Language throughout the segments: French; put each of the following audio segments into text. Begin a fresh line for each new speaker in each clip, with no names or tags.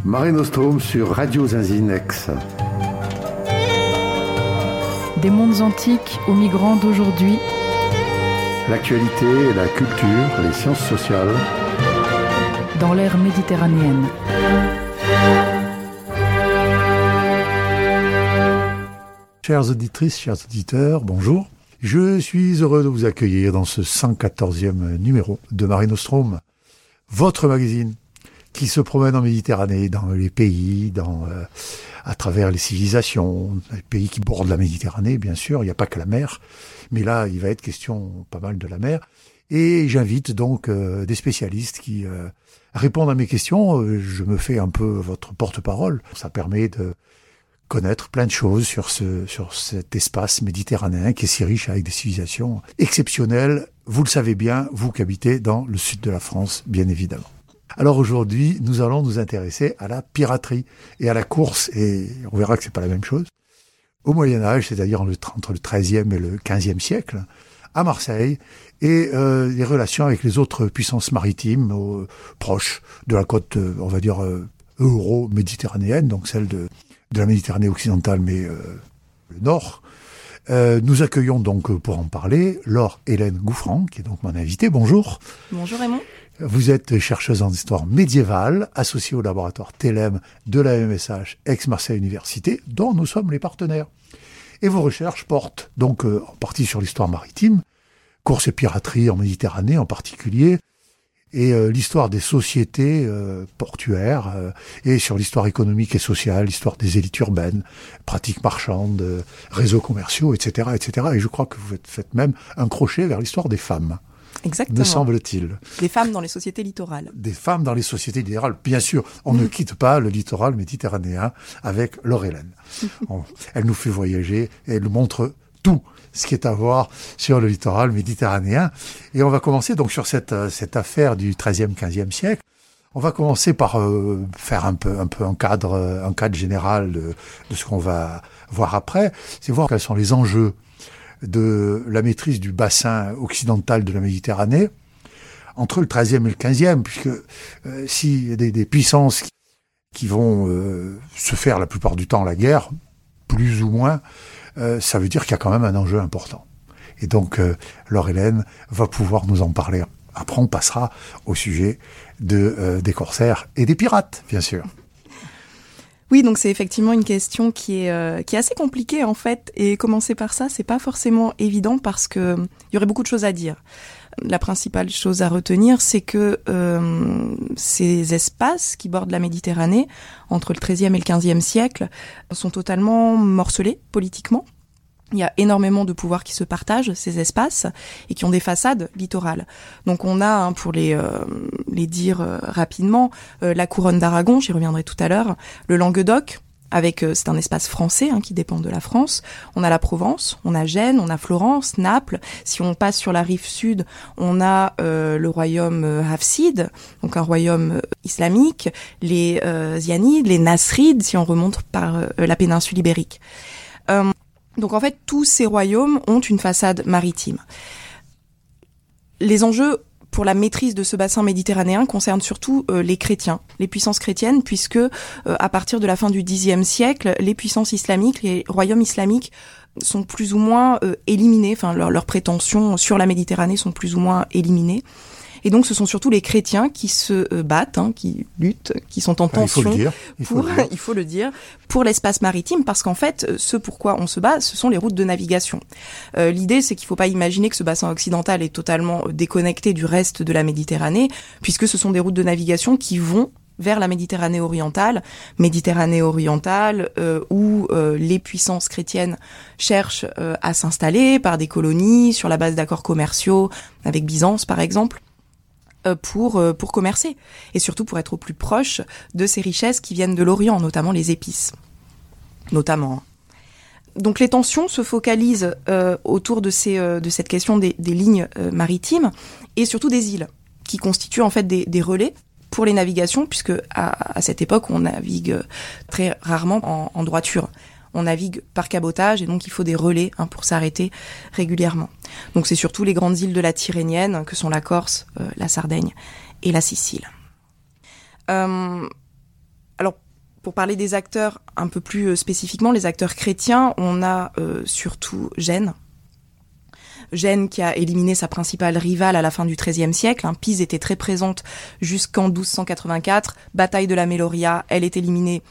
Mare Nostrum sur Radio Zinzinex.
Des mondes antiques aux migrants d'aujourd'hui.
L'actualité, la culture, les sciences sociales.
Dans l'ère méditerranéenne.
Chères auditrices, chers auditeurs, bonjour. Je suis heureux de vous accueillir dans ce 114e numéro de Mare Nostrum, votre magazine qui se promène en Méditerranée, dans les pays, à travers les civilisations, les pays qui bordent la Méditerranée, bien sûr, il n'y a pas que la mer, mais là, il va être question pas mal de la mer. Et j'invite donc des spécialistes qui répondent à mes questions. Je me fais un peu votre porte-parole. Ça permet de connaître plein de choses sur cet espace méditerranéen qui est si riche avec des civilisations exceptionnelles. Vous le savez bien, vous qui habitez dans le sud de la France, bien évidemment. Alors aujourd'hui, nous allons nous intéresser à la piraterie et à la course, et on verra que c'est pas la même chose. Au Moyen-Âge, c'est-à-dire entre le XIIIe et le XVe siècle, à Marseille, et les relations avec les autres puissances maritimes proches de la côte, on va dire, euro-méditerranéenne, donc celle de la Méditerranée occidentale, mais le nord. Nous accueillons donc pour en parler Laure Hélène Gouffran, qui est donc mon invitée. Bonjour.
Bonjour Raymond.
Vous êtes chercheuse en histoire médiévale, associée au laboratoire TELEM de la MSH Aix-Marseille Université, dont nous sommes les partenaires. Et vos recherches portent donc en partie sur l'histoire maritime, course et piraterie en Méditerranée en particulier, et l'histoire des sociétés portuaires, et sur l'histoire économique et sociale, l'histoire des élites urbaines, pratiques marchandes, réseaux commerciaux, etc., etc. Et je crois que vous faites même un crochet vers l'histoire des femmes.
Exactement.
Me semble-t-il.
Des femmes dans les sociétés littorales.
Des femmes dans les sociétés littorales. Bien sûr, on ne quitte pas le littoral méditerranéen avec Laure Hélène. Elle nous fait voyager et elle nous montre tout ce qui est à voir sur le littoral méditerranéen. Et on va commencer donc sur cette affaire du XIIIe, XVe siècle. On va commencer par faire un peu un cadre général de ce qu'on va voir après. C'est voir quels sont les enjeux de la maîtrise du bassin occidental de la Méditerranée entre le XIIIe et le XVe, puisque s'il y a des puissances qui vont se faire la plupart du temps la guerre, plus ou moins, ça veut dire qu'il y a quand même un enjeu important. Et donc, Laure Hélène va pouvoir nous en parler. Après, on passera au sujet des corsaires et des pirates, bien sûr.
Oui, donc c'est effectivement une question qui est assez compliquée en fait, et commencer par ça, c'est pas forcément évident parce que il y aurait beaucoup de choses à dire. La principale chose à retenir, c'est que ces espaces qui bordent la Méditerranée, entre le XIIIe et le XVe siècle, sont totalement morcelés politiquement. Il y a énormément de pouvoirs qui se partagent, ces espaces, et qui ont des façades littorales. Donc on a, pour les dire rapidement, la couronne d'Aragon, j'y reviendrai tout à l'heure, le Languedoc, c'est un espace français qui dépend de la France. On a la Provence, on a Gênes, on a Florence, Naples. Si on passe sur la rive sud, on a le royaume hafside, donc un royaume islamique, les Zianides, les Nasrides, si on remonte par la péninsule ibérique. Donc en fait, tous ces royaumes ont une façade maritime. Les enjeux pour la maîtrise de ce bassin méditerranéen concernent surtout les chrétiens, les puissances chrétiennes, puisque à partir de la fin du Xe siècle, les puissances islamiques, les royaumes islamiques sont plus ou moins éliminés, enfin leurs prétentions sur la Méditerranée sont plus ou moins éliminées. Et donc, ce sont surtout les chrétiens qui se battent, qui luttent, qui sont en tension. Il faut le dire, pour l'espace maritime, parce qu'en fait, ce pourquoi on se bat, ce sont les routes de navigation. L'idée, c'est qu'il ne faut pas imaginer que ce bassin occidental est totalement déconnecté du reste de la Méditerranée, puisque ce sont des routes de navigation qui vont vers la Méditerranée orientale où les puissances chrétiennes cherchent à s'installer par des colonies sur la base d'accords commerciaux avec Byzance, par exemple. Pour commercer et surtout pour être au plus proche de ces richesses qui viennent de l'Orient, notamment les épices. Donc les tensions se focalisent autour de cette question des lignes maritimes et surtout des îles qui constituent en fait des relais pour les navigations, puisque à cette époque on navigue très rarement en droiture. On navigue par cabotage et donc il faut des relais pour s'arrêter régulièrement. Donc c'est surtout les grandes îles de la Tyrrhénienne que sont la Corse, la Sardaigne et la Sicile. Alors Pour parler des acteurs un peu plus spécifiquement, les acteurs chrétiens, on a surtout Gênes. Gênes qui a éliminé sa principale rivale à la fin du XIIIe siècle. Pise était très présente jusqu'en 1284. Bataille de la Meloria, elle est éliminée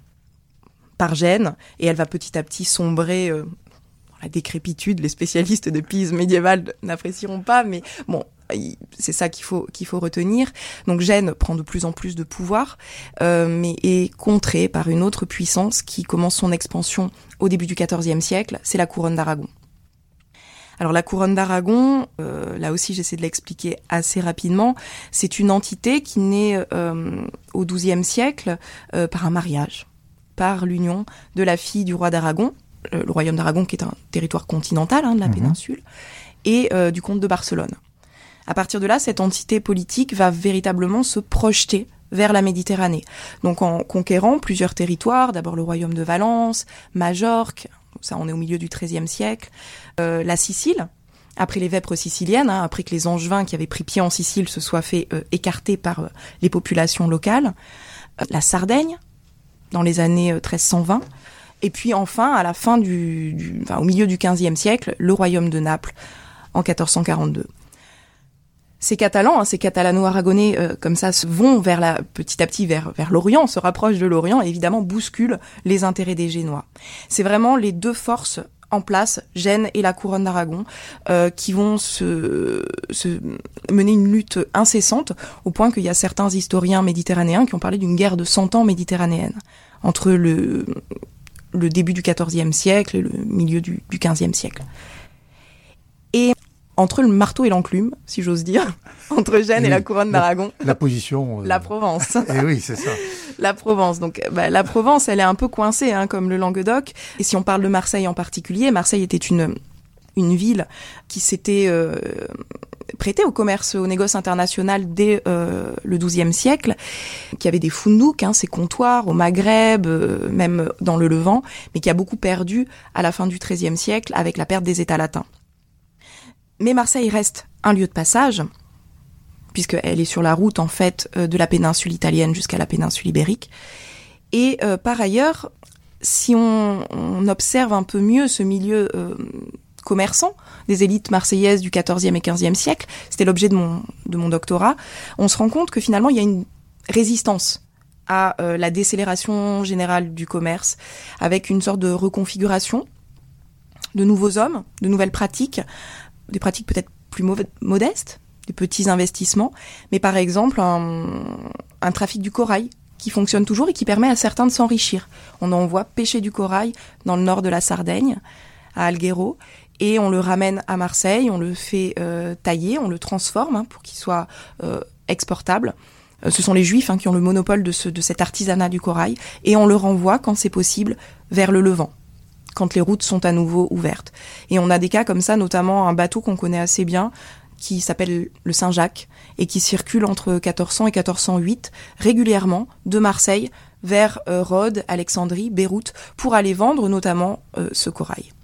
par Gênes et elle va petit à petit sombrer dans la décrépitude. Les spécialistes de Pise médiévale n'apprécieront pas, mais bon, c'est ça qu'il faut retenir. Donc Gênes prend de plus en plus de pouvoir, mais est contrée par une autre puissance qui commence son expansion au début du XIVe siècle, c'est la couronne d'Aragon. Alors la couronne d'Aragon, là aussi j'essaie de l'expliquer assez rapidement, c'est une entité qui naît au XIIe siècle par un mariage, par l'union de la fille du roi d'Aragon, le royaume d'Aragon qui est un territoire continental de la péninsule, et du comte de Barcelone. À partir de là, cette entité politique va véritablement se projeter vers la Méditerranée. Donc en conquérant plusieurs territoires, d'abord le royaume de Valence, Majorque, ça on est au milieu du XIIIe siècle, la Sicile, après les vêpres siciliennes, après que les Angevins qui avaient pris pied en Sicile se soient fait écarter par les populations locales, la Sardaigne, dans les années 1320, et puis enfin, à la fin au milieu du XVe siècle, le royaume de Naples, en 1442. Ces Catalans, ces Catalano-Aragonais, comme ça, vont petit à petit vers l'Orient, se rapprochent de l'Orient et évidemment bousculent les intérêts des Génois. C'est vraiment les deux forces en place, Gênes et la couronne d'Aragon, qui vont se mener une lutte incessante, au point qu'il y a certains historiens méditerranéens qui ont parlé d'une guerre de 100 ans méditerranéenne, entre le début du XIVe siècle et le milieu du XVe siècle. Et entre le marteau et l'enclume, si j'ose dire, entre Gênes et la couronne d'Aragon.
La position.
La Provence.
Et oui, c'est ça.
La Provence. Donc, la Provence, elle est un peu coincée, comme le Languedoc. Et si on parle de Marseille en particulier, Marseille était une ville qui s'était prêtée au commerce, au négoce international dès le XIIe siècle, qui avait des foundouks, ces comptoirs au Maghreb, même dans le Levant, mais qui a beaucoup perdu à la fin du XIIIe siècle avec la perte des États latins. Mais Marseille reste un lieu de passage, puisqu'elle est sur la route, en fait, de la péninsule italienne jusqu'à la péninsule ibérique. Et par ailleurs, si on observe un peu mieux ce milieu commerçant des élites marseillaises du XIVe et XVe siècle, c'était l'objet de mon doctorat, on se rend compte que finalement, il y a une résistance à la décélération générale du commerce, avec une sorte de reconfiguration de nouveaux hommes, de nouvelles pratiques, des pratiques peut-être plus modestes, des petits investissements, mais par exemple un trafic du corail qui fonctionne toujours et qui permet à certains de s'enrichir. On en voit pêcher du corail dans le nord de la Sardaigne, à Alghero, et on le ramène à Marseille, on le fait tailler, on le transforme pour qu'il soit exportable. Ce sont les Juifs qui ont le monopole de cet artisanat du corail, et on le renvoie, quand c'est possible, vers le Levant, quand les routes sont à nouveau ouvertes. Et on a des cas comme ça, notamment un bateau qu'on connaît assez bien, qui s'appelle le Saint-Jacques, et qui circule entre 1400 et 1408, régulièrement, de Marseille vers Rhodes, Alexandrie, Beyrouth, pour aller vendre notamment ce corail.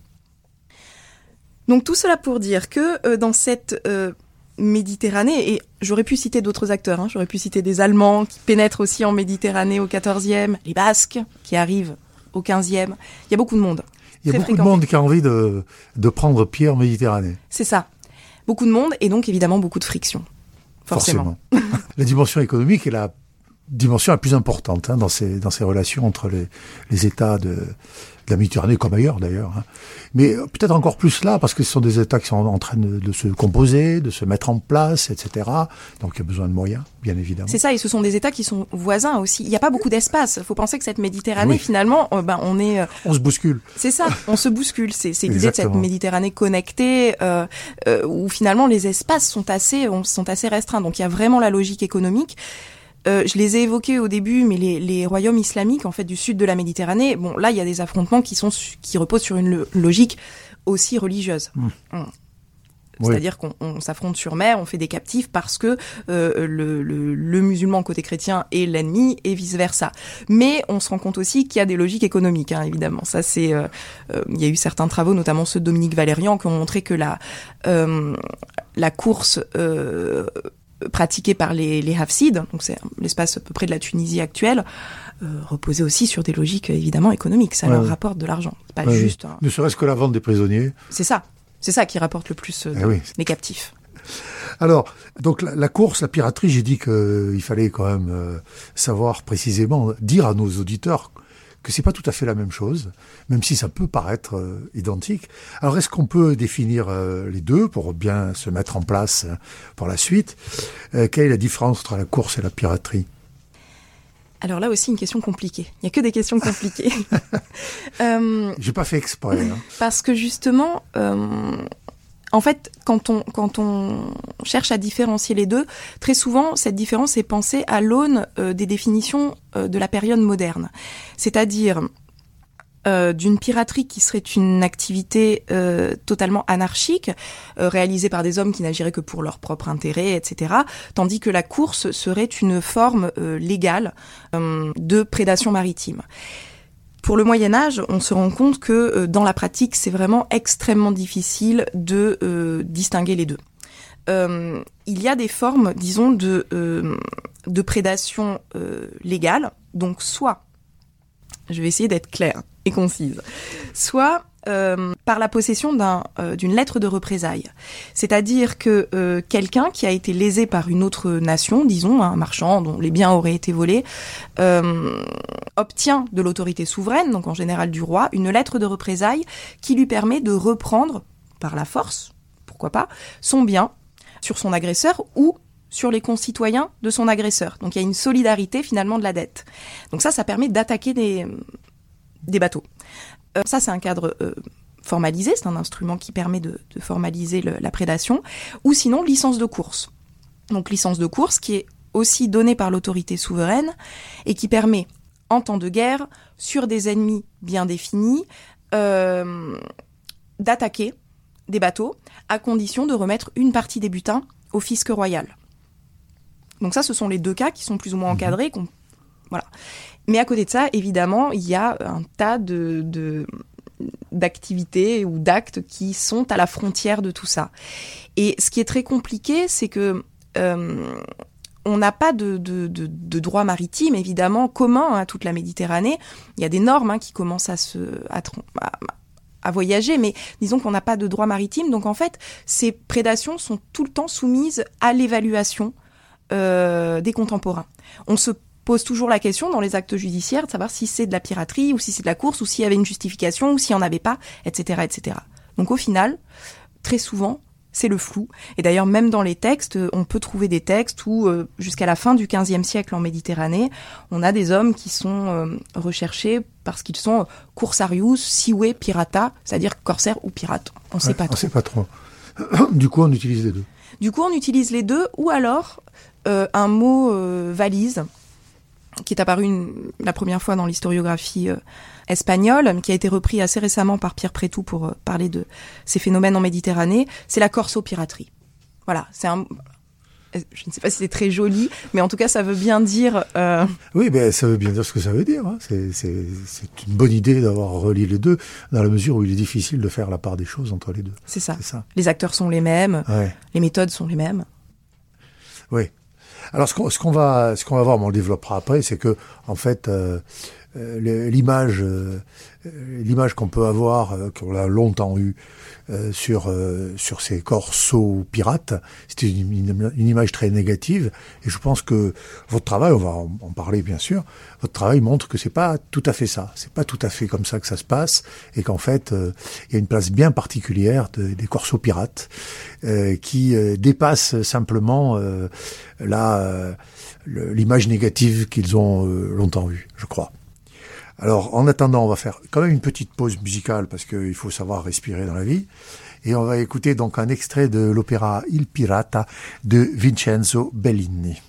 Donc tout cela pour dire que dans cette Méditerranée, et j'aurais pu citer d'autres acteurs, j'aurais pu citer des Allemands qui pénètrent aussi en Méditerranée au XIVe, les Basques qui arrivent au XVe, il y a beaucoup de monde.
Il y a beaucoup de monde qui a envie de prendre pied en Méditerranée.
C'est ça. Beaucoup de monde et donc évidemment beaucoup de friction. Forcément.
La dimension économique est la dimension la plus importante dans ces relations entre les États de la Méditerranée, comme ailleurs d'ailleurs. Mais peut-être encore plus là, parce que ce sont des États qui sont en train de se composer, de se mettre en place, etc. Donc il y a besoin de moyens, bien évidemment.
C'est ça, et ce sont des États qui sont voisins aussi. Il n'y a pas beaucoup d'espace. Il faut penser que cette Méditerranée, finalement,
on se bouscule.
C'est ça, on se bouscule. C'est l'idée de cette Méditerranée connectée, où finalement les espaces sont assez restreints. Donc il y a vraiment la logique économique. Je les ai évoqués au début, mais les royaumes islamiques, en fait, du sud de la Méditerranée, là, il y a des affrontements qui reposent sur une logique aussi religieuse. C'est-à-dire qu'on s'affronte sur mer, on fait des captifs parce que le musulman côté chrétien est l'ennemi et vice-versa. Mais on se rend compte aussi qu'il y a des logiques économiques, évidemment. Ça, c'est, il y a eu certains travaux, notamment ceux de Dominique Valérian, qui ont montré que la course pratiquée par les Hafsides, donc c'est l'espace à peu près de la Tunisie actuelle, reposait aussi sur des logiques évidemment économiques. Ça leur rapporte de l'argent. C'est pas juste.
Ne serait-ce que la vente des prisonniers.
C'est ça qui rapporte le plus les captifs.
Alors, donc la course, la piraterie, j'ai dit qu'il fallait quand même savoir précisément, dire à nos auditeurs que c'est pas tout à fait la même chose, même si ça peut paraître identique. Alors, est-ce qu'on peut définir les deux pour bien se mettre en place pour la suite? Quelle est la différence entre la course et la piraterie?
Alors là aussi, une question compliquée. Il n'y a que des questions compliquées.
J'ai pas fait exprès.
Parce que justement, en fait, quand on cherche à différencier les deux, très souvent, cette différence est pensée à l'aune des définitions de la période moderne. C'est-à-dire d'une piraterie qui serait une activité totalement anarchique, réalisée par des hommes qui n'agiraient que pour leur propre intérêt, etc., tandis que la course serait une forme légale de prédation maritime. Pour le Moyen-Âge, on se rend compte que dans la pratique, c'est vraiment extrêmement difficile de distinguer les deux. Il y a des formes, disons, de prédation légale, donc soit, je vais essayer d'être claire et concise, soit par la possession d'une lettre de représailles. C'est-à-dire que quelqu'un qui a été lésé par une autre nation, disons un marchand dont les biens auraient été volés, obtient de l'autorité souveraine, donc en général du roi, une lettre de représailles qui lui permet de reprendre, par la force, pourquoi pas, son bien sur son agresseur ou sur les concitoyens de son agresseur. Donc il y a une solidarité finalement de la dette. Donc ça permet d'attaquer des bateaux. Ça, c'est un cadre formalisé, c'est un instrument qui permet de formaliser la prédation, ou sinon licence de course. Donc licence de course qui est aussi donnée par l'autorité souveraine et qui permet, en temps de guerre, sur des ennemis bien définis, d'attaquer des bateaux à condition de remettre une partie des butins au fisc royal. Donc ça, ce sont les deux cas qui sont plus ou moins encadrés. Voilà. Mais à côté de ça, évidemment, il y a un tas d'activités ou d'actes qui sont à la frontière de tout ça. Et ce qui est très compliqué, c'est que on n'a pas de droit maritime, évidemment, commun à toute la Méditerranée. Il y a des normes qui commencent à voyager, mais disons qu'on n'a pas de droit maritime. Donc en fait, ces prédations sont tout le temps soumises à l'évaluation des contemporains. On se pose toujours la question dans les actes judiciaires de savoir si c'est de la piraterie ou si c'est de la course ou s'il y avait une justification ou s'il n'y en avait pas, etc., etc. Donc au final, très souvent, c'est le flou. Et d'ailleurs, même dans les textes, on peut trouver des textes où, jusqu'à la fin du XVe siècle en Méditerranée, on a des hommes qui sont recherchés parce qu'ils sont cursarius, sive, pirata, c'est-à-dire corsaires ou pirates. On sait pas trop.
On sait pas trop. Du coup, on utilise les deux.
Du coup, on utilise les deux, ou alors un mot valise, qui est apparu la première fois dans l'historiographie espagnole, qui a été repris assez récemment par Pierre Prétout pour parler de ces phénomènes en Méditerranée, c'est la corsopiraterie. Voilà, je ne sais pas si c'est très joli, mais en tout cas, ça veut bien dire...
Oui, ben, ça veut bien dire ce que ça veut dire. C'est une bonne idée d'avoir relié les deux, dans la mesure où il est difficile de faire la part des choses entre les deux.
C'est ça. Les acteurs sont les mêmes, les méthodes sont les mêmes.
Oui. Alors, ce qu'on va voir, mais on le développera après, c'est que, en fait, l'image qu'on peut avoir, qu'on a longtemps eue sur ces corsos pirates, c'était une image très négative. Et je pense que votre travail, on va en parler bien sûr, votre travail montre que c'est pas tout à fait ça. C'est pas tout à fait comme ça que ça se passe, et qu'en fait, il y a une place bien particulière des corsos pirates qui dépasse simplement l'image négative qu'ils ont longtemps eue, je crois. Alors, en attendant, on va faire quand même une petite pause musicale parce qu'il faut savoir respirer dans la vie. Et on va écouter donc un extrait de l'opéra Il Pirata de Vincenzo Bellini.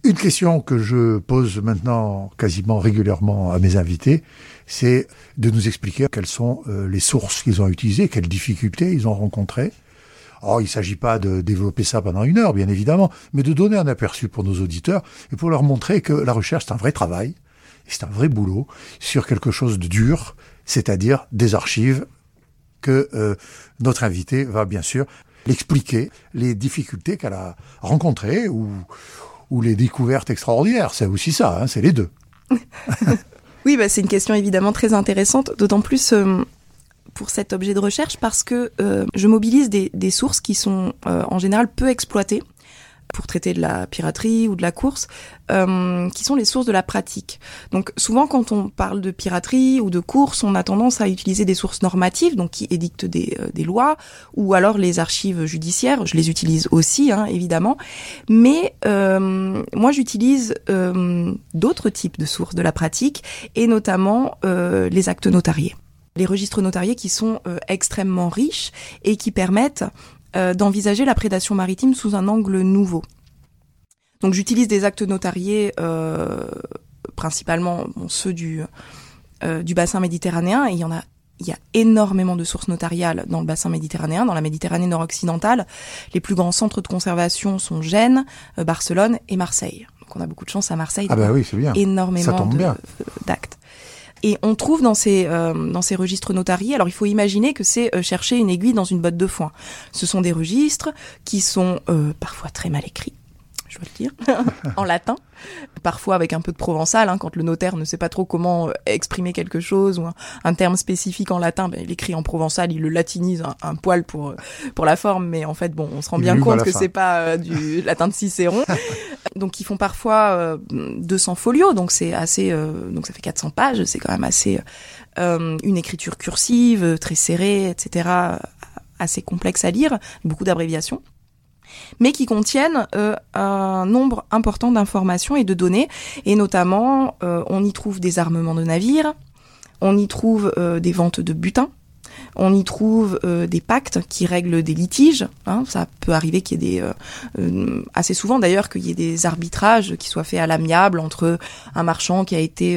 Une question que je pose maintenant quasiment régulièrement à mes invités, c'est de nous expliquer quelles sont les sources qu'ils ont utilisées, quelles difficultés ils ont rencontrées. Alors, il ne s'agit pas de développer ça pendant 1 heure, bien évidemment, mais de donner un aperçu pour nos auditeurs et pour leur montrer que la recherche, c'est un vrai travail, et c'est un vrai boulot sur quelque chose de dur, c'est-à-dire des archives que notre invité va bien sûr l'expliquer, les difficultés qu'elle a rencontrées ou les découvertes extraordinaires. C'est aussi ça, c'est les deux.
Oui, c'est une question évidemment très intéressante, d'autant plus pour cet objet de recherche parce que je mobilise des sources qui sont en général peu exploitées pour traiter de la piraterie ou de la course, qui sont les sources de la pratique. Donc souvent quand on parle de piraterie ou de course, on a tendance à utiliser des sources normatives, donc qui édictent des lois, ou alors les archives judiciaires. Je les utilise aussi, évidemment. Mais moi j'utilise d'autres types de sources de la pratique, et notamment les actes notariés. Les registres notariés qui sont extrêmement riches et qui permettent d'envisager la prédation maritime sous un angle nouveau. Donc j'utilise des actes notariés, principalement ceux du bassin méditerranéen, et il y a énormément de sources notariales dans le bassin méditerranéen, dans la Méditerranée nord-occidentale. Les plus grands centres de conservation sont Gênes, Barcelone et Marseille. Donc on a beaucoup de chance à Marseille.
Oui, c'est bien.
Énormément d'actes. Et on trouve dans ces registres notariés, alors il faut imaginer que c'est chercher une aiguille dans une botte de foin. Ce sont des registres qui sont parfois très mal écrits, je dois le dire, en latin, parfois avec un peu de provençal, quand le notaire ne sait pas trop comment exprimer quelque chose ou un terme spécifique en latin, il écrit en provençal, il le latinise un poil pour la forme, mais en fait on se rend bien compte que c'est pas du latin de Cicéron. Donc ils font parfois 200 folios, donc c'est assez, donc ça fait 400 pages, c'est quand même assez une écriture cursive, très serrée, etc., assez complexe à lire, beaucoup d'abréviations, mais qui contiennent un nombre important d'informations et de données, et notamment on y trouve des armements de navires, on y trouve des ventes de butin, on y trouve des pactes qui règlent des litiges. Ça peut arriver qu'il y ait assez souvent d'ailleurs, qu'il y ait des arbitrages qui soient faits à l'amiable entre un marchand qui a été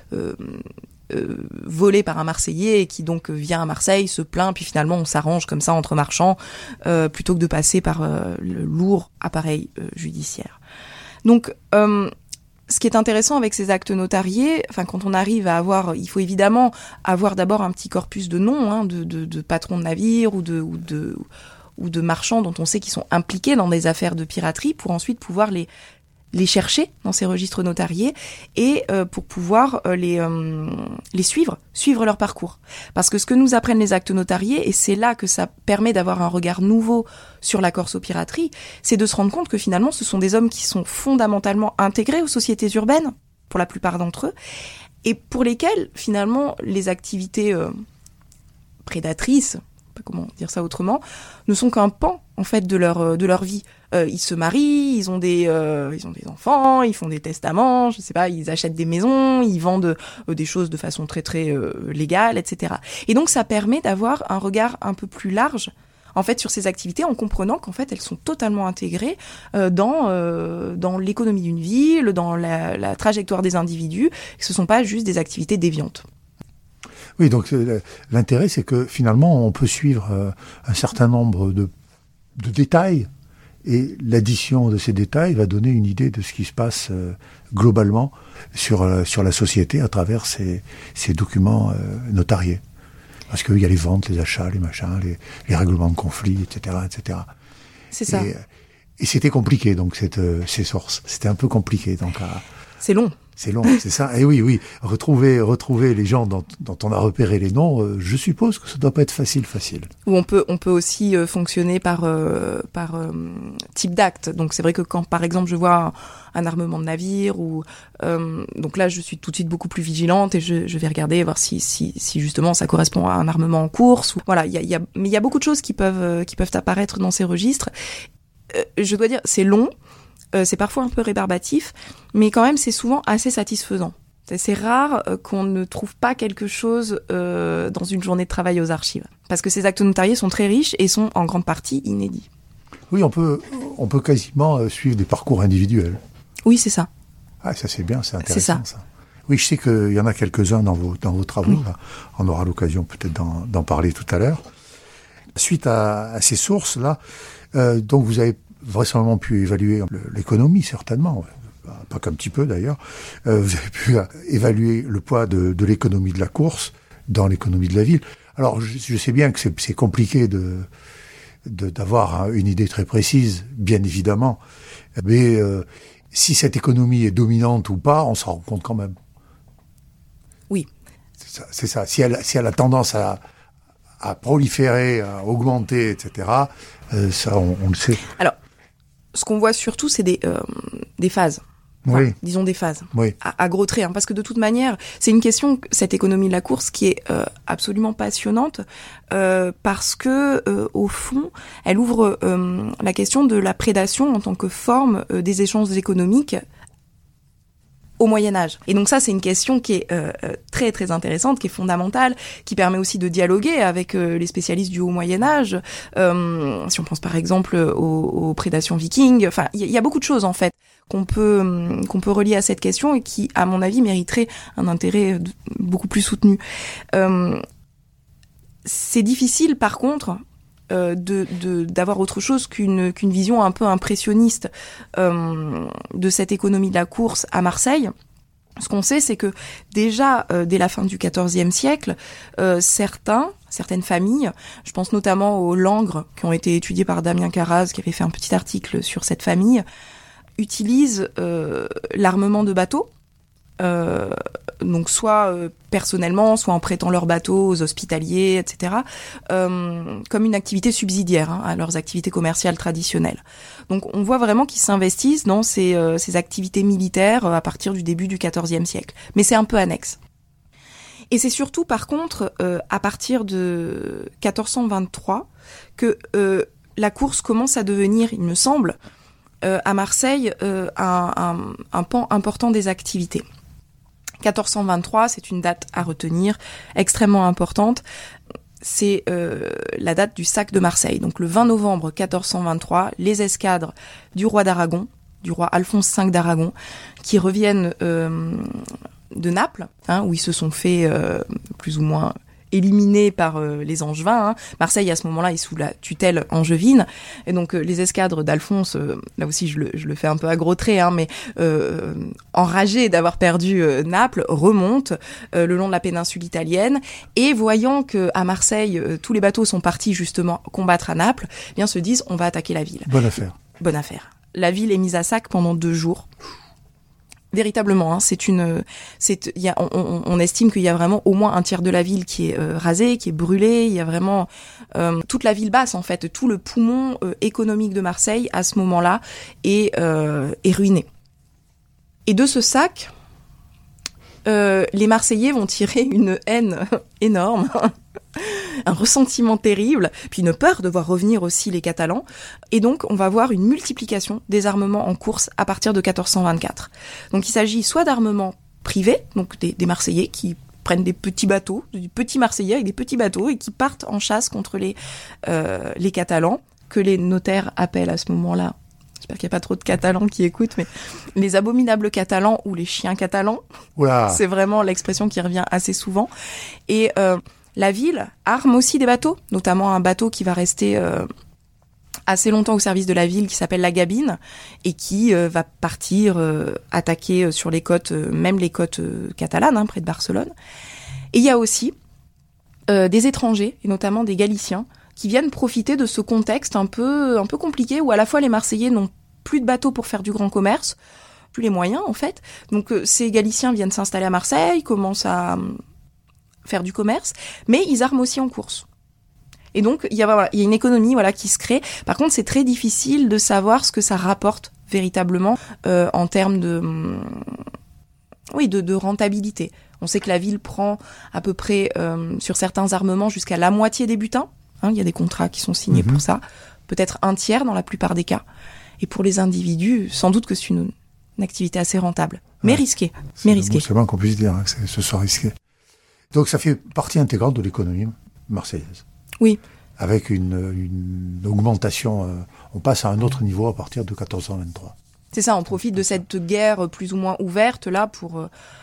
volé par un Marseillais et qui donc vient à Marseille, se plaint, puis finalement on s'arrange comme ça entre marchands plutôt que de passer par le lourd appareil judiciaire. Donc ce qui est intéressant avec ces actes notariés, quand on arrive à avoir, il faut évidemment avoir d'abord un petit corpus de noms, de patrons de navires ou de marchands dont on sait qu'ils sont impliqués dans des affaires de piraterie, pour ensuite pouvoir les chercher dans ces registres notariés et pour pouvoir les suivre leur parcours. Parce que ce que nous apprennent les actes notariés, et c'est là que ça permet d'avoir un regard nouveau sur la course aux pirateries, c'est de se rendre compte que finalement ce sont des hommes qui sont fondamentalement intégrés aux sociétés urbaines, pour la plupart d'entre eux, et pour lesquels finalement les activités prédatrices, comment dire ça autrement, ne sont qu'un pan en fait de leur vie. Ils se marient, ils ont des enfants, ils font des testaments, je sais pas, ils achètent des maisons, ils vendent des choses de façon très très légale, etc. Et donc ça permet d'avoir un regard un peu plus large en fait sur ces activités, en comprenant qu'en fait elles sont totalement intégrées dans l'économie d'une ville, dans la trajectoire des individus, que ce sont pas juste des activités déviantes.
Oui, donc l'intérêt, c'est que finalement, on peut suivre un certain nombre de détails, et l'addition de ces détails va donner une idée de ce qui se passe globalement sur la société à travers ces documents notariés. Parce qu'il y a les ventes, les achats, les machins, les règlements de conflits, etc., etc.
C'est ça.
Et c'était compliqué, donc ces sources. C'était un peu compliqué, donc.
C'est long.
C'est long, c'est ça. Et oui, retrouver les gens dont on a repéré les noms, je suppose que ça doit pas être facile.
Ou on peut aussi fonctionner par type d'acte. Donc c'est vrai que quand par exemple je vois un armement de navire donc là je suis tout de suite beaucoup plus vigilante et je vais regarder voir si justement ça correspond à un armement en course. Voilà, mais il y a beaucoup de choses qui peuvent apparaître dans ces registres. Je dois dire, c'est long. C'est parfois un peu rébarbatif, mais quand même c'est souvent assez satisfaisant. C'est rare qu'on ne trouve pas quelque chose dans une journée de travail aux archives, parce que ces actes notariés sont très riches et sont en grande partie inédits.
Oui, on peut quasiment suivre des parcours individuels.
Oui, c'est ça.
Ah, ça c'est bien, c'est intéressant
ça.
Oui, je sais qu'il y en a quelques-uns dans vos travaux. Là. On aura l'occasion peut-être d'en parler tout à l'heure. Suite à ces sources-là, donc vous avez vraisemblablement pu évaluer l'économie, certainement, pas qu'un petit peu d'ailleurs. Vous avez pu évaluer le poids de l'économie de la course dans l'économie de la ville. Alors, je sais bien que c'est compliqué d'avoir une idée très précise, bien évidemment, mais si cette économie est dominante ou pas, on s'en rend compte quand même.
Oui.
C'est ça. Si elle a tendance à proliférer, à augmenter, etc., ça, on le sait.
Alors, ce qu'on voit surtout, c'est des phases. Enfin,
Oui.
Disons des phases,
Oui.
à gros traits, hein, parce que de toute manière, c'est une question, cette économie de la course, qui est absolument passionnante, parce que, au fond, elle ouvre la question de la prédation en tant que forme des échanges économiques au Moyen-Âge. Et donc ça, c'est une question qui est très très intéressante, qui est fondamentale, qui permet aussi de dialoguer avec les spécialistes du Haut Moyen-Âge. Si on pense par exemple aux prédations vikings, enfin, il y a beaucoup de choses en fait qu'on peut relier à cette question et qui, à mon avis, mériterait un intérêt beaucoup plus soutenu. C'est difficile, par contre, d'avoir autre chose qu'une vision un peu impressionniste de cette économie de la course à Marseille. Ce qu'on sait, c'est que déjà, dès la fin du XIVe siècle, certaines familles, je pense notamment aux Langres, qui ont été étudiées par Damien Carraz, qui avait fait un petit article sur cette famille, utilisent l'armement de bateaux, donc soit personnellement, soit en prêtant leurs bateaux aux hospitaliers, etc., comme une activité subsidiaire à leurs activités commerciales traditionnelles. Donc on voit vraiment qu'ils s'investissent dans ces activités militaires à partir du début du XIVe siècle. Mais c'est un peu annexe. Et c'est surtout, par contre, à partir de 1423, que la course commence à devenir, il me semble, à Marseille, un pan important des activités. 1423, c'est une date à retenir, extrêmement importante. C'est la date du sac de Marseille. Donc le 20 novembre 1423, les escadres du roi d'Aragon, du roi Alphonse V d'Aragon, qui reviennent de Naples, où ils se sont fait plus ou moins éliminés par les Angevins. Marseille, à ce moment-là, est sous la tutelle angevine. Et donc, les escadres d'Alphonse, là aussi, je le fais un peu à gros traits, mais enragés d'avoir perdu Naples, remontent le long de la péninsule italienne. Et voyant qu'à Marseille, tous les bateaux sont partis justement combattre à Naples, eh bien se disent, on va attaquer la ville.
Bonne affaire.
Bonne affaire. La ville est mise à sac pendant 2 jours. Véritablement, on estime qu'il y a vraiment au moins un tiers de la ville qui est rasé, qui est brûlé. Il y a vraiment toute la ville basse, en fait, tout le poumon économique de Marseille à ce moment-là est ruiné. Et de ce sac, les Marseillais vont tirer une haine énorme, un ressentiment terrible, puis une peur de voir revenir aussi les Catalans. Et donc, on va voir une multiplication des armements en course à partir de 1424. Donc, il s'agit soit d'armements privés, donc des Marseillais qui prennent des petits bateaux, des petits Marseillais avec des petits bateaux et qui partent en chasse contre les Catalans, que les notaires appellent à ce moment-là, j'espère qu'il n'y a pas trop de Catalans qui écoutent, mais les abominables Catalans ou les chiens catalans,
Oula.
C'est vraiment l'expression qui revient assez souvent. Et la ville arme aussi des bateaux, notamment un bateau qui va rester assez longtemps au service de la ville, qui s'appelle la Gabine, et qui va partir attaquer sur les côtes, même les côtes catalanes, près de Barcelone. Et il y a aussi des étrangers, et notamment des Galiciens, qui viennent profiter de ce contexte un peu compliqué, où à la fois les Marseillais n'ont plus de bateaux pour faire du grand commerce, plus les moyens en fait. Donc ces Galiciens viennent s'installer à Marseille, commencent à faire du commerce, mais ils arment aussi en course. Et donc il y a une économie qui se crée. Par contre, c'est très difficile de savoir ce que ça rapporte véritablement en termes de rentabilité. On sait que la ville prend à peu près sur certains armements jusqu'à la moitié des butins. Il y a des contrats qui sont signés pour ça, peut-être un tiers dans la plupart des cas. Et pour les individus, sans doute que c'est une activité assez rentable, mais risquée.
C'est bon qu'on puisse dire que ce soit risqué. Donc ça fait partie intégrante de l'économie marseillaise.
Oui.
Avec une augmentation, on passe à un autre niveau à partir de 1423.
C'est ça, on profite de cette guerre plus ou moins ouverte là pour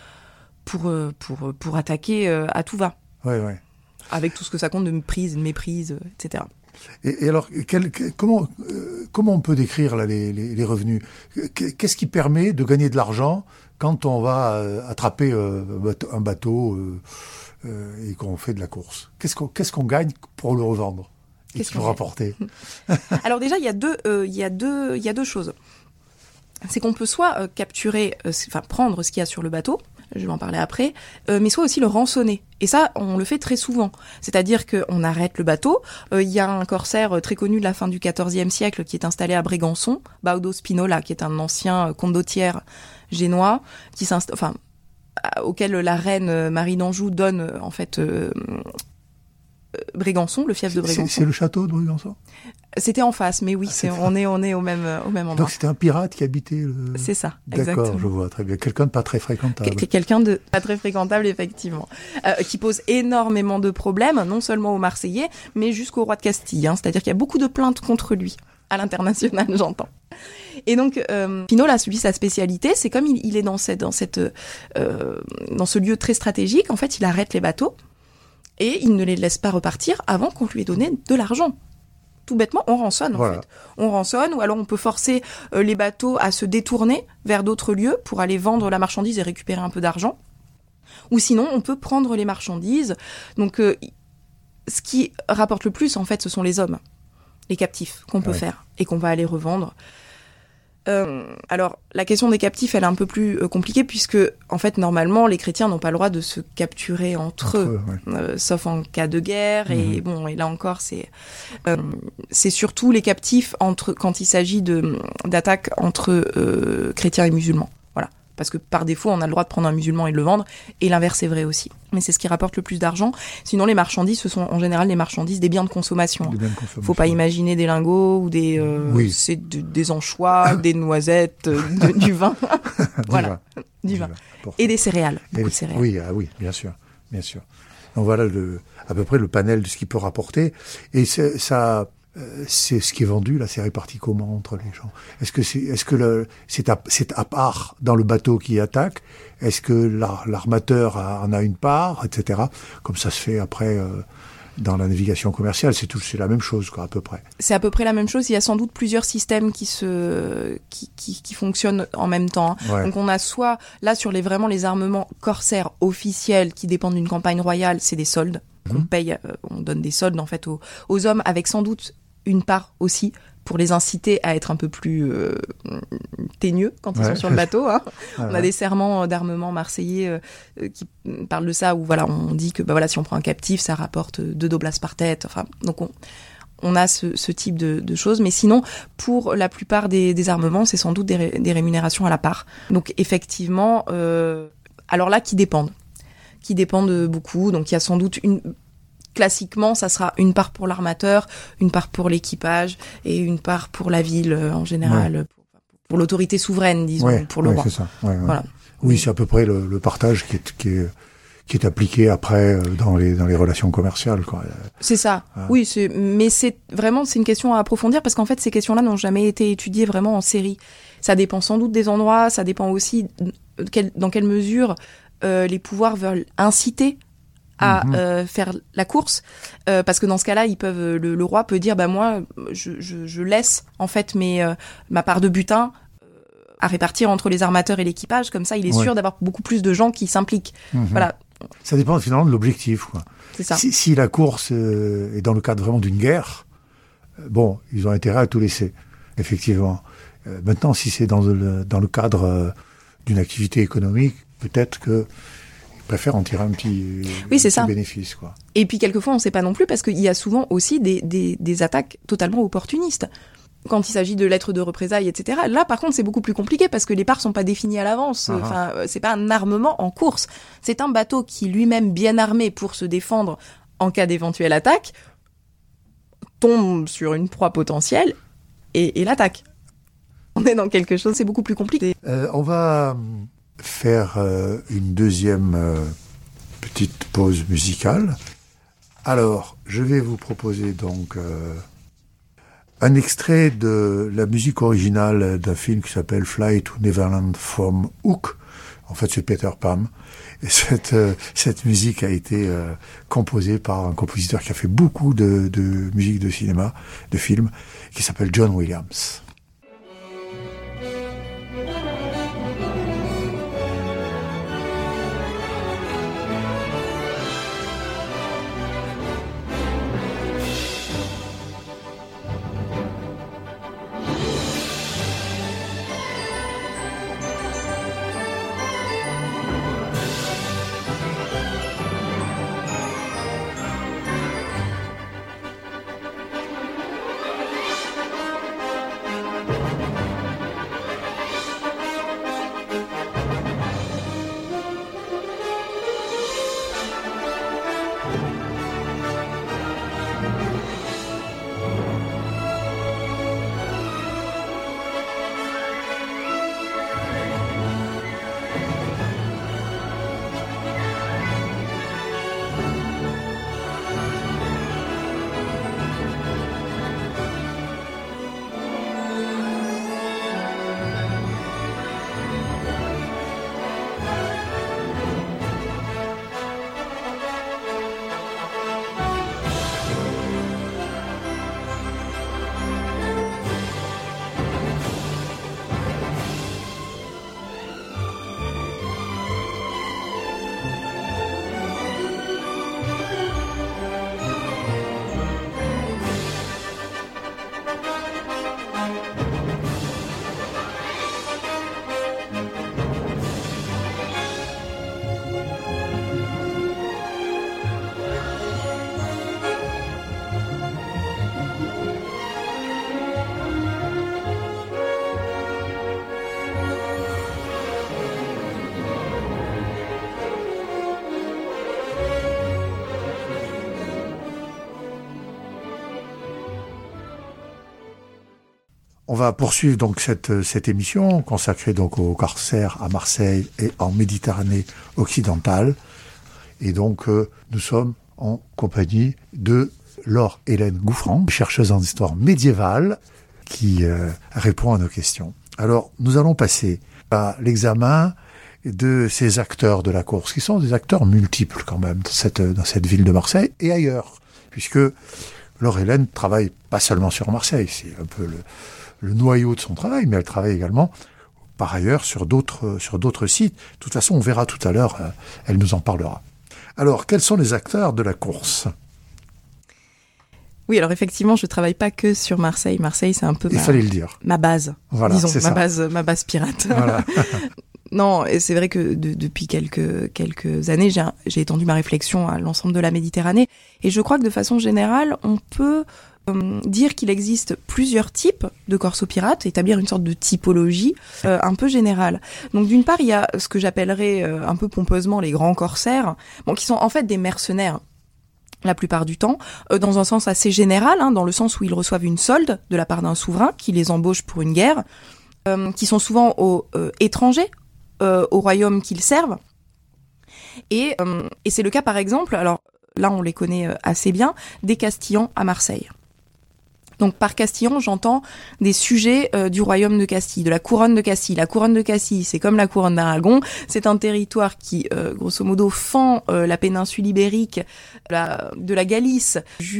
attaquer à tout va.
Ouais.
Avec tout ce que ça compte de méprise, etc.
Et alors, comment on peut décrire là, les revenus ? Qu'est-ce qui permet de gagner de l'argent quand on va attraper un bateau et qu'on fait de la course ? Qu'est-ce qu'on gagne pour le revendre et qui peut rapporter ?
Alors déjà, il y a deux choses. C'est qu'on peut soit prendre ce qu'il y a sur le bateau, je vais en parler après, mais soit aussi le rançonner. Et ça, on le fait très souvent. C'est-à-dire qu'on arrête le bateau. Il y a un corsaire très connu de la fin du XIVe siècle qui est installé à Brégançon, Baudo Spinola, qui est un ancien condottiere génois, auquel la reine Marie d'Anjou donne en fait Brégançon, le fief de Brégançon.
C'est le château de Brégançon ?
C'était en face, mais oui, on est au même endroit.
Donc c'était un pirate qui habitait le...
C'est ça,
exactement.
D'accord,
je vois, très bien. Quelqu'un de pas très fréquentable.
Quelqu'un de pas très fréquentable, effectivement. Qui pose énormément de problèmes, non seulement aux Marseillais, mais jusqu'au roi de Castille. C'est-à-dire qu'il y a beaucoup de plaintes contre lui, à l'international, j'entends. Et donc, Spinola, lui, sa spécialité, c'est comme il est dans ce lieu très stratégique, en fait, il arrête les bateaux et il ne les laisse pas repartir avant qu'on lui ait donné de l'argent. Tout bêtement, on rançonne en fait. On rançonne, ou alors on peut forcer les bateaux à se détourner vers d'autres lieux pour aller vendre la marchandise et récupérer un peu d'argent. Ou sinon, on peut prendre les marchandises. Donc, ce qui rapporte le plus, en fait, ce sont les hommes, les captifs qu'on peut faire et qu'on va aller revendre. Alors, la question des captifs, elle est un peu plus compliquée puisque, en fait, normalement, les chrétiens n'ont pas le droit de se capturer entre eux, sauf en cas de guerre. Et bon, et là encore, c'est surtout les captifs quand il s'agit d'attaques entre chrétiens et musulmans. Voilà. Parce que par défaut, on a le droit de prendre un musulman et de le vendre, et l'inverse est vrai aussi. Mais c'est ce qui rapporte le plus d'argent. Sinon, les marchandises, ce sont en général les marchandises des biens de consommation. Faut pas imaginer des lingots ou des anchois, des noisettes, du vin. Voilà, du vin. Et des céréales. Beaucoup de céréales.
Oui, bien sûr. Donc voilà à peu près le panel de ce qu'il peut rapporter. Et c'est ce qui est vendu, là, c'est réparti comment entre les gens ? Est-ce que c'est à part dans le bateau qui attaque ? Est-ce que l'armateur en a une part, etc. Comme ça se fait après dans la navigation commerciale, c'est la même chose, quoi, à peu près.
C'est à peu près la même chose. Il y a sans doute plusieurs systèmes qui fonctionnent en même temps. Ouais. Donc on a soit là sur les armements corsaires officiels qui dépendent d'une campagne royale, c'est des soldes. On paye, on donne des soldes en fait aux hommes, avec sans doute une part aussi pour les inciter à être un peu plus teigneux quand ils sont sur le bateau. On a des serments d'armement marseillais qui parlent de ça, où voilà, on dit que si on prend un captif, ça rapporte 2 doblas par tête. Enfin, donc on a ce type de choses. Mais sinon, pour la plupart des armements, c'est sans doute des rémunérations à la part. Donc effectivement, alors là, qui dépendent beaucoup. Donc il y a sans doute classiquement, ça sera une part pour l'armateur, une part pour l'équipage et une part pour la ville en général, pour l'autorité souveraine, disons, pour le roi. C'est ça.
Voilà. Oui, c'est à peu près le partage qui est appliqué après dans les relations commerciales, quoi.
C'est ça. Oui, mais c'est une question à approfondir parce qu'en fait, ces questions-là n'ont jamais été étudiées vraiment en série. Ça dépend sans doute des endroits, ça dépend aussi dans quelle mesure les pouvoirs veulent inciter à faire la course, parce que dans ce cas-là, le roi peut dire moi je laisse en fait ma part de butin à répartir entre les armateurs et l'équipage, comme ça il est sûr d'avoir beaucoup plus de gens qui s'impliquent. Voilà.
Ça dépend finalement de l'objectif, quoi. C'est ça. Si la course est dans le cadre vraiment d'une guerre, ils ont intérêt à tout laisser, effectivement. Maintenant, si c'est dans le cadre d'une activité économique, peut-être que préfère en tirer un petit bénéfice, quoi.
Et puis quelquefois on ne sait pas non plus parce qu'il y a souvent aussi des attaques totalement opportunistes. Quand il s'agit de lettres de représailles, etc. Là par contre c'est beaucoup plus compliqué parce que les parts sont pas définies à l'avance. Enfin, c'est pas un armement en course. C'est un bateau qui lui-même bien armé pour se défendre en cas d'éventuelle attaque tombe sur une proie potentielle et l'attaque. On est dans quelque chose, c'est beaucoup plus compliqué.
On va faire une deuxième petite pause musicale. Alors, je vais vous proposer donc un extrait de la musique originale d'un film qui s'appelle Fly to Neverland from Hook. En fait, c'est Peter Pan. Et cette musique a été composée par un compositeur qui a fait beaucoup de musique de cinéma, de films, qui s'appelle John Williams. On va poursuivre donc cette émission consacrée donc aux corsaires à Marseille et en Méditerranée occidentale. Et donc nous sommes en compagnie de Laure Hélène Gouffran, chercheuse en histoire médiévale, qui répond à nos questions. Alors nous allons passer à l'examen de ces acteurs de la course, qui sont des acteurs multiples quand même dans cette ville de Marseille et ailleurs, puisque Laure Hélène travaille pas seulement sur Marseille, c'est un peu le noyau de son travail, mais elle travaille également par ailleurs sur d'autres sites. De toute façon, on verra tout à l'heure, elle nous en parlera. Alors, quels sont les acteurs de la course ?
Oui, alors effectivement, je travaille pas que sur Marseille. Marseille, c'est un peu
fallait le dire.
Ma base,
voilà,
disons,
c'est
ma base pirate.
Voilà.
Non, et c'est vrai que depuis quelques années, j'ai étendu ma réflexion à l'ensemble de la Méditerranée. Et je crois que de façon générale, on peut dire qu'il existe plusieurs types de corso-pirates, établir une sorte de typologie un peu générale. Donc d'une part, il y a ce que j'appellerais un peu pompeusement les grands corsaires, qui sont en fait des mercenaires la plupart du temps, dans un sens assez général, dans le sens où ils reçoivent une solde de la part d'un souverain qui les embauche pour une guerre, qui sont souvent étrangers au royaume qu'ils servent. Et c'est le cas par exemple, alors là on les connaît assez bien, des Castillans à Marseille. Donc par Castillon, j'entends des sujets du royaume de Castille, de la couronne de Castille. La couronne de Castille, c'est comme la couronne d'Aragon, c'est un territoire qui, grosso modo, fend la péninsule ibérique, de la Galice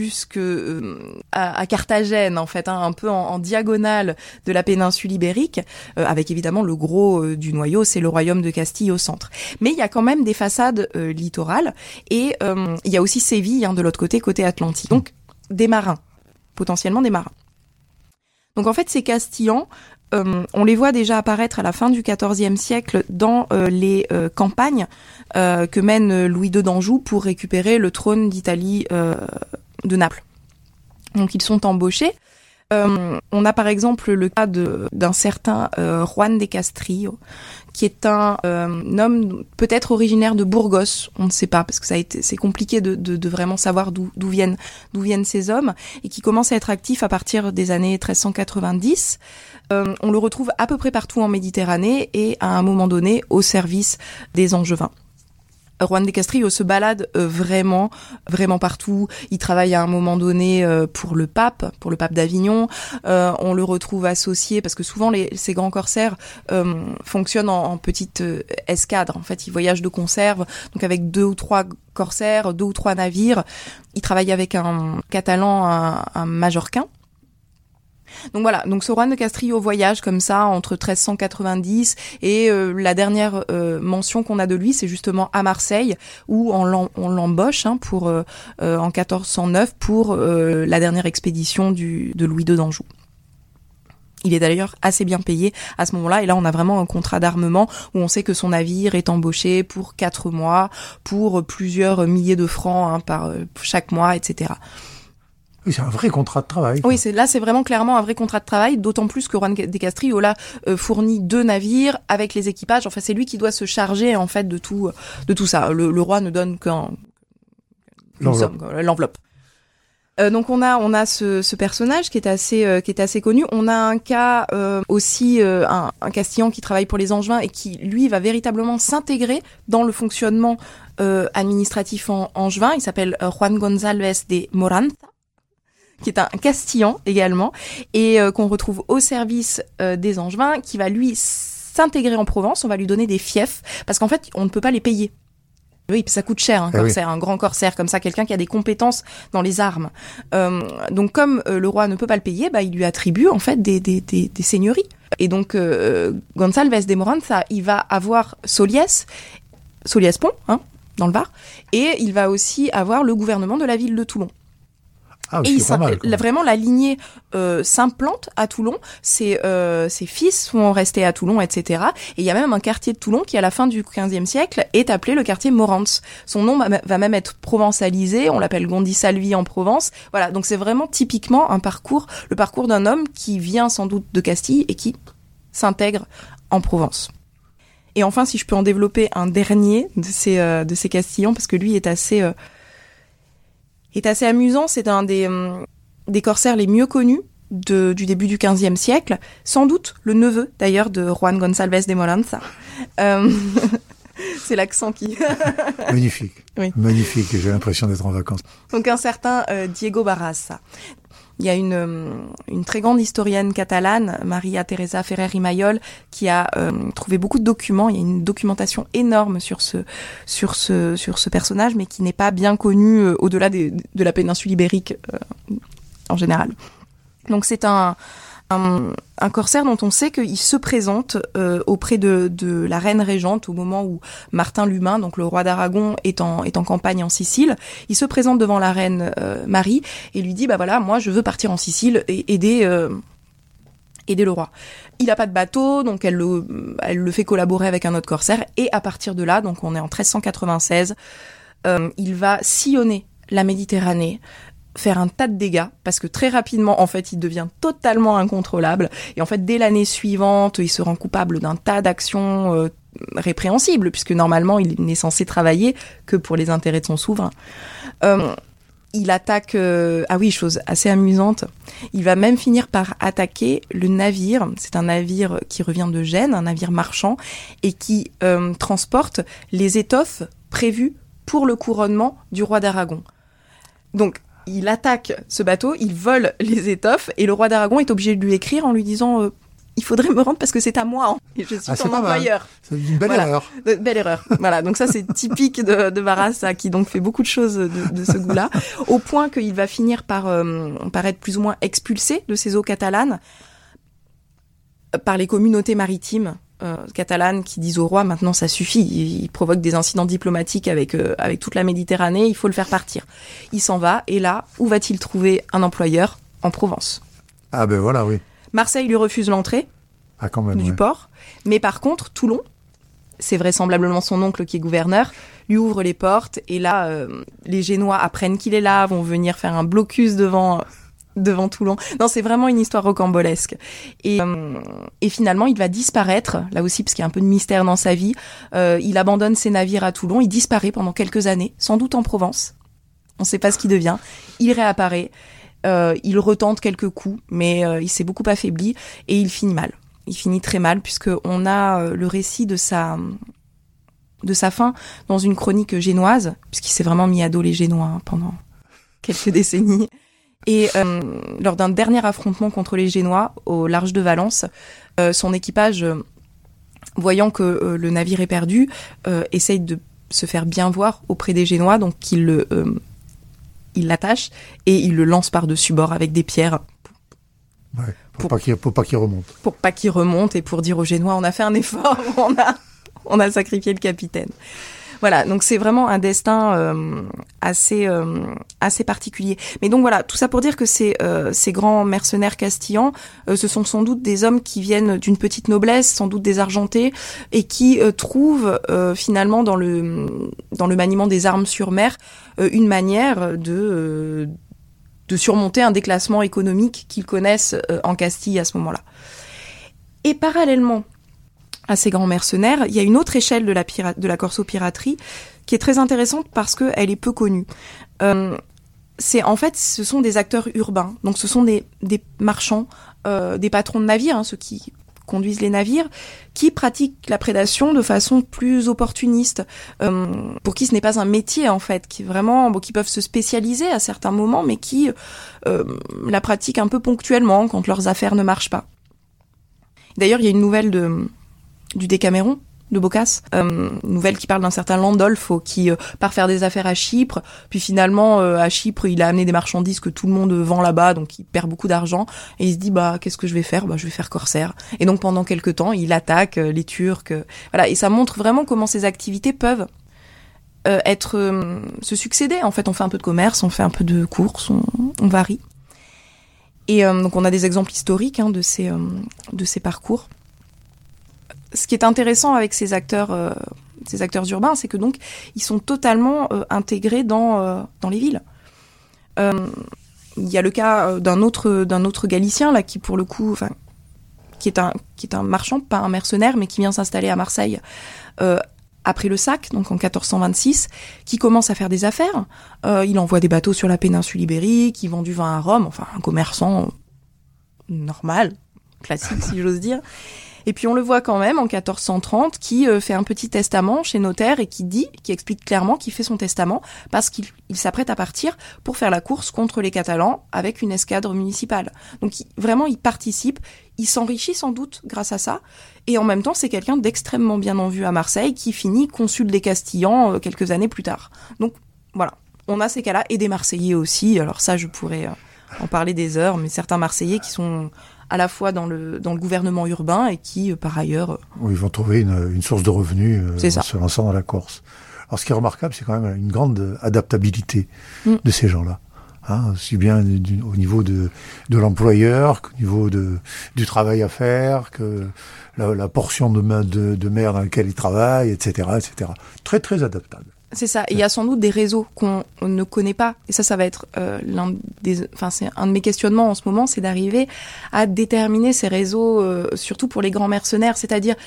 jusqu'à Carthagène, en fait, un peu en diagonale de la péninsule ibérique, avec évidemment le gros du noyau, c'est le royaume de Castille au centre. Mais il y a quand même des façades littorales, et il y a aussi Séville, de l'autre côté Atlantique. Donc des marins. Potentiellement des marins. Donc en fait, ces Castillans, on les voit déjà apparaître à la fin du XIVe siècle dans les campagnes que mène Louis II d'Anjou pour récupérer le trône d'Italie de Naples. Donc ils sont embauchés. On a par exemple le cas d'un certain Juan de Castrillo, qui est un homme peut-être originaire de Burgos, on ne sait pas, parce que c'est compliqué de vraiment savoir d'où viennent ces hommes, et qui commence à être actif à partir des années 1390. On le retrouve à peu près partout en Méditerranée et à un moment donné au service des Angevins. Juan de Castillo se balade vraiment partout. Il travaille à un moment donné pour le pape d'Avignon. On le retrouve associé parce que souvent ces grands corsaires fonctionnent en petites escadres. En fait, ils voyagent de conserve, donc avec 2 ou 3 corsaires, 2 ou 3 navires. Il travaille avec un Catalan, un Majorquin. Donc voilà, donc ce Juan de Castillo voyage comme ça entre 1390 et la dernière mention qu'on a de lui, c'est justement à Marseille où on l'embauche pour en 1409 pour la dernière expédition de Louis II d'Anjou. Il est d'ailleurs assez bien payé à ce moment-là, et là on a vraiment un contrat d'armement où on sait que son navire est embauché pour 4 mois, pour plusieurs milliers de francs par chaque mois, etc.
Oui, c'est un vrai contrat de travail.
Oui, c'est vraiment clairement un vrai contrat de travail, d'autant plus que Juan de Castillo là fournit 2 navires avec les équipages. Enfin, c'est lui qui doit se charger en fait de tout ça. Le roi ne donne l'enveloppe. Donc on a ce personnage qui est assez connu. On a un cas aussi un Castillan qui travaille pour les Angevins et qui lui va véritablement s'intégrer dans le fonctionnement administratif angevin. Il s'appelle Juan Gonzálvez de Moranza, qui est un Castillan également, et qu'on retrouve au service des Angevins, qui va lui s'intégrer en Provence. On va lui donner des fiefs, parce qu'en fait, on ne peut pas les payer. Oui, ça coûte cher, un corsaire, un grand corsaire comme ça, quelqu'un qui a des compétences dans les armes. Donc comme le roi ne peut pas le payer, il lui attribue en fait des seigneuries. Et donc Gonzálvez de Moranza, il va avoir Soliès-Pont, dans le Var, et il va aussi avoir le gouvernement de la ville de Toulon.
Ah,
et
vraiment
la lignée s'implante à Toulon. Ses fils sont restés à Toulon, etc. Et il y a même un quartier de Toulon qui, à la fin du XVe siècle, est appelé le quartier Morantz. Son nom va même être provençalisé. On l'appelle Gondisalvi en Provence. Voilà, donc c'est vraiment typiquement le parcours d'un homme qui vient sans doute de Castille et qui s'intègre en Provence. Et enfin, si je peux en développer un dernier de ces Castillans, parce que lui est assez amusant. C'est un des corsaires les mieux connus du début du XVe siècle, sans doute le neveu d'ailleurs de Juan Gonzálvez de Moranza. C'est l'accent qui...
Magnifique,
oui.
Magnifique, j'ai l'impression d'être en vacances.
Donc un certain Diego Barraza. Il y a une très grande historienne catalane, Maria Teresa Ferrer i Mayol, qui a trouvé beaucoup de documents. Il y a une documentation énorme sur ce personnage, mais qui n'est pas bien connu au-delà de la péninsule ibérique en général. Donc c'est un corsaire dont on sait qu'il se présente auprès de la reine régente au moment où Martin l'Humain, donc le roi d'Aragon, est en campagne en Sicile. Il se présente devant la reine Marie et lui dit voilà, moi je veux partir en Sicile et aider le roi. Il a pas de bateau, donc elle le fait collaborer avec un autre corsaire, et à partir de là, donc on est en 1396, il va sillonner la Méditerranée, faire un tas de dégâts, parce que très rapidement, en fait, il devient totalement incontrôlable. Et en fait, dès l'année suivante, il se rend coupable d'un tas d'actions répréhensibles, puisque normalement, il n'est censé travailler que pour les intérêts de son souverain. Il attaque... chose assez amusante. Il va même finir par attaquer le navire. C'est un navire qui revient de Gênes, un navire marchand, et qui transporte les étoffes prévues pour le couronnement du roi d'Aragon. Donc, il attaque ce bateau, il vole les étoffes, et le roi d'Aragon est obligé de lui écrire en lui disant il faudrait me rendre parce que c'est à moi, et je suis ton employeur.
C'est une belle erreur.
Belle erreur. Voilà, donc ça c'est typique de Barraza, qui donc fait beaucoup de choses de ce goût-là, au point qu'il va finir par être plus ou moins expulsé de ces eaux catalanes par les communautés maritimes catalanes qui disent au roi maintenant ça suffit, il provoque des incidents diplomatiques avec toute la Méditerranée, il faut le faire partir. Il s'en va, et là, où va-t-il trouver un employeur? En Provence.
Ah ben voilà, oui.
Marseille lui refuse l'entrée du port, mais par contre Toulon, c'est vraisemblablement son oncle qui est gouverneur, lui ouvre les portes, et là les Génois apprennent qu'il est là, vont venir faire un blocus devant Toulon. Non, c'est vraiment une histoire rocambolesque. Et finalement, il va disparaître, là aussi, parce qu'il y a un peu de mystère dans sa vie. Il abandonne ses navires à Toulon, il disparaît pendant quelques années, sans doute en Provence. On ne sait pas ce qu'il devient. Il réapparaît, il retente quelques coups, mais il s'est beaucoup affaibli, et il finit mal. Il finit très mal, puisqu'on a le récit de sa sa fin dans une chronique génoise, puisqu'il s'est vraiment mis à dos les Génois pendant quelques décennies. Et lors d'un dernier affrontement contre les Génois au large de Valence, son équipage, voyant que le navire est perdu, essaye de se faire bien voir auprès des Génois, donc il l'attache et il le lance par-dessus bord avec des pierres.
Ouais, pour pas qu'il remonte. Pour
pas qu'il remonte et pour dire aux Génois, on a fait un effort, on a sacrifié le capitaine. Voilà, donc c'est vraiment un destin assez particulier. Mais donc voilà, tout ça pour dire que ces grands mercenaires castillans, ce sont sans doute des hommes qui viennent d'une petite noblesse, sans doute désargentés, et qui trouvent finalement dans le maniement des armes sur mer une manière de surmonter un déclassement économique qu'ils connaissent en Castille à ce moment-là. Et parallèlement à ces grands mercenaires, il y a une autre échelle de la corsopiraterie qui est très intéressante parce qu'elle est peu connue. Ce sont des acteurs urbains, donc ce sont des marchands, des patrons de navires, ceux qui conduisent les navires, qui pratiquent la prédation de façon plus opportuniste, pour qui ce n'est pas un métier en fait, qui peuvent se spécialiser à certains moments, mais qui la pratiquent un peu ponctuellement quand leurs affaires ne marchent pas. D'ailleurs, il y a une nouvelle du Décaméron de Boccace, une nouvelle qui parle d'un certain Landolfo qui part faire des affaires à Chypre, puis finalement à Chypre il a amené des marchandises que tout le monde vend là-bas, donc il perd beaucoup d'argent et il se dit qu'est-ce que je vais faire ? Je vais faire corsaire. Et donc pendant quelque temps il attaque les Turcs, voilà, et ça montre vraiment comment ces activités peuvent se succéder. En fait, on fait un peu de commerce, on fait un peu de course, on varie. Et donc on a des exemples historiques de ces parcours. Ce qui est intéressant avec ces acteurs urbains, c'est que donc ils sont totalement intégrés dans les villes. Il y a le cas d'un autre Galicien là qui pour le coup, qui est un marchand, pas un mercenaire, mais qui vient s'installer à Marseille après le sac, donc en 1426, qui commence à faire des affaires. Il envoie des bateaux sur la péninsule ibérique, il vend du vin à Rome, enfin un commerçant normal, classique si j'ose dire. Et puis on le voit quand même en 1430 qui fait un petit testament chez notaire et qui explique clairement qu'il fait son testament parce qu'il s'apprête à partir pour faire la course contre les Catalans avec une escadre municipale. Donc vraiment il participe, il s'enrichit sans doute grâce à ça et en même temps c'est quelqu'un d'extrêmement bien en vue à Marseille qui finit consul des Castillans quelques années plus tard. Donc voilà, on a ces cas-là et des Marseillais aussi. Alors ça je pourrais en parler des heures, mais certains Marseillais qui sont à la fois dans le gouvernement urbain et qui, par ailleurs...
Oui, ils vont trouver une source de revenus en se lançant dans la course. Alors, ce qui est remarquable, c'est quand même une grande adaptabilité de ces gens-là. Aussi bien au niveau de l'employeur qu'au niveau du travail à faire, que la portion de mer dans laquelle ils travaillent, etc., etc. Très, très adaptable.
C'est ça. Et il y a sans doute des réseaux qu'on ne connaît pas. Et ça va être c'est un de mes questionnements en ce moment, c'est d'arriver à déterminer ces réseaux, surtout pour les grands mercenaires. C'est-à-dire,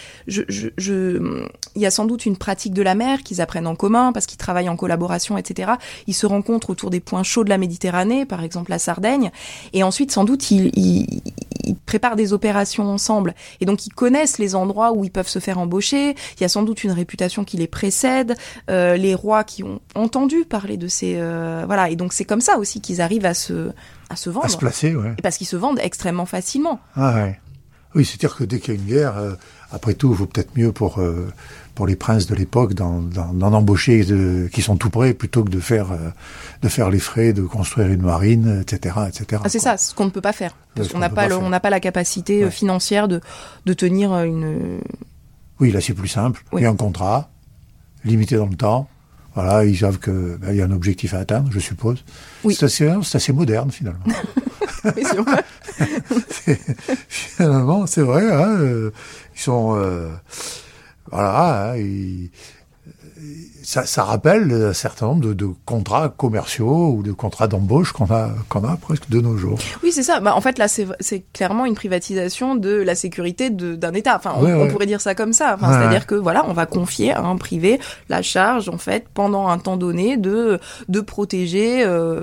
il y a sans doute une pratique de la mer qu'ils apprennent en commun parce qu'ils travaillent en collaboration, etc. Ils se rencontrent autour des points chauds de la Méditerranée, par exemple la Sardaigne. Et ensuite, sans doute, ils préparent des opérations ensemble. Et donc, ils connaissent les endroits où ils peuvent se faire embaucher. Il y a sans doute une réputation qui les précède. Les rois qui ont entendu parler de ces... voilà, et donc c'est comme ça aussi qu'ils arrivent à se vendre.
À se placer, ouais.
Et parce qu'ils se vendent extrêmement facilement.
Ah ouais. Oui, c'est-à-dire que dès qu'il y a une guerre, après tout, il vaut peut-être mieux pour les princes de l'époque d'en embaucher qui sont tout prêts plutôt que de faire les frais de construire une marine, etc., etc.
Ah, c'est ça, ce qu'on ne peut pas faire. Parce qu'on n'a pas la capacité financière de tenir une...
Oui, là c'est plus simple. Oui. Il y a un contrat limité dans le temps. Voilà, ils savent que y a un objectif à atteindre, je suppose. Oui. C'est assez moderne finalement.
Oui,
finalement, c'est vrai. Ils sont ça rappelle un certain nombre de contrats commerciaux ou de contrats d'embauche qu'on a presque de nos jours.
Oui, c'est ça. En fait, là, c'est clairement une privatisation de la sécurité d'un État. Enfin, on pourrait dire ça comme ça. C'est-à-dire que voilà, on va confier à un privé la charge, en fait, pendant un temps donné, de protéger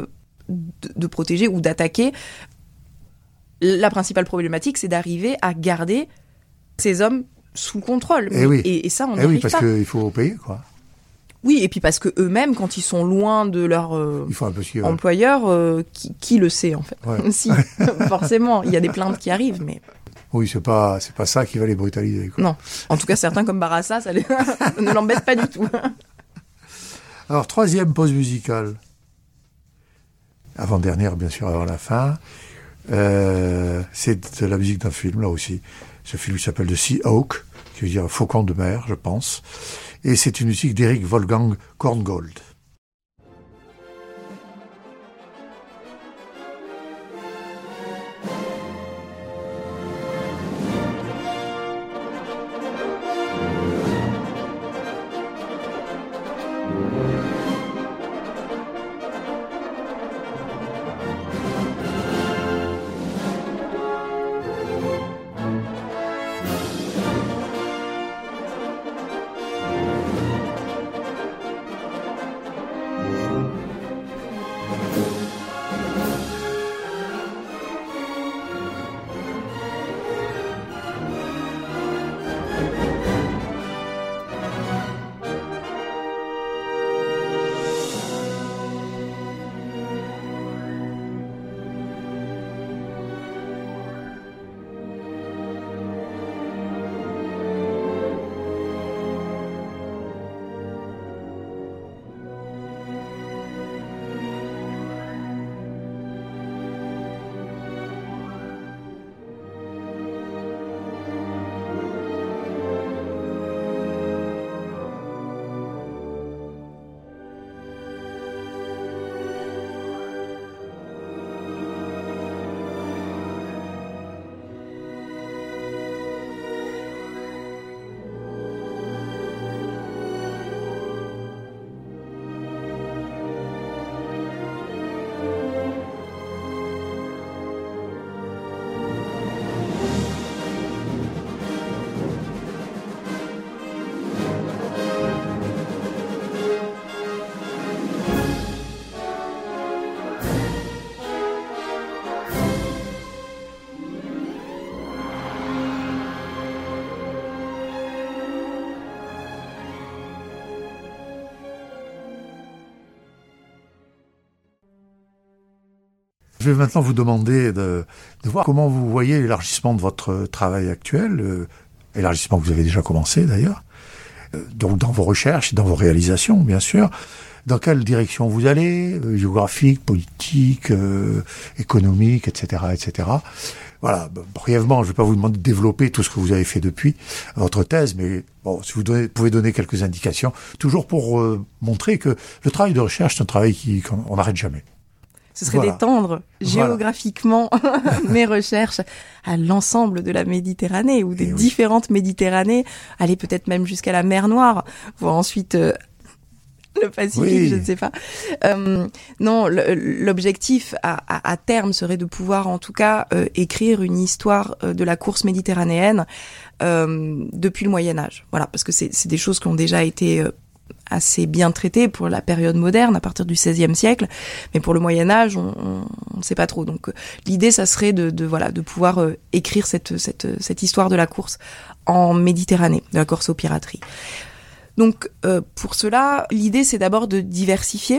ou d'attaquer. La principale problématique, c'est d'arriver à garder ces hommes sous contrôle. Et ça, on n'y
oui,
arrive
parce
pas.
qu'il faut payer, quoi.
Oui, et puis parce que eux-mêmes, quand ils sont loin de leur employeur, qui le sait en fait.
Ouais.
Si, forcément, il y a des plaintes qui arrivent, mais
oui, c'est pas ça qui va les brutaliser, quoi.
non. En tout cas, certains comme Barassa, ça ne l'embête pas du tout.
Alors, 3e pause musicale. Avant-dernière, bien sûr, avant la fin. C'est de la musique d'un film, là aussi. Ce film s'appelle The Sea Hawk, qui veut dire faucon de mer, je pense. Et c'est une musique d'Eric Wolfgang Korngold. Je vais maintenant vous demander de voir comment vous voyez l'élargissement de votre travail actuel, élargissement que vous avez déjà commencé d'ailleurs, donc dans vos recherches, dans vos réalisations bien sûr. Dans quelle direction vous allez, géographique, politique, économique, etc., etc. Voilà, brièvement, je ne vais pas vous demander de développer tout ce que vous avez fait depuis votre thèse, mais bon, si vous pouvez donner quelques indications, toujours pour montrer que le travail de recherche, c'est un travail qu'on n'arrête jamais.
Ce serait d'étendre géographiquement mes recherches à l'ensemble de la Méditerranée ou des différentes Méditerranées, aller peut-être même jusqu'à la mer Noire, voire ensuite le Pacifique, je ne sais pas. Non, l'objectif à terme serait de pouvoir en tout cas écrire une histoire de la course méditerranéenne depuis le Moyen-Âge. Voilà, parce que c'est des choses qui ont déjà été assez bien traité pour la période moderne à partir du XVIe siècle, mais pour le Moyen Âge, on ne sait pas trop. Donc l'idée, ça serait de pouvoir écrire cette histoire de la course en Méditerranée, de la course aux pirateries. Donc pour cela, l'idée, c'est d'abord de diversifier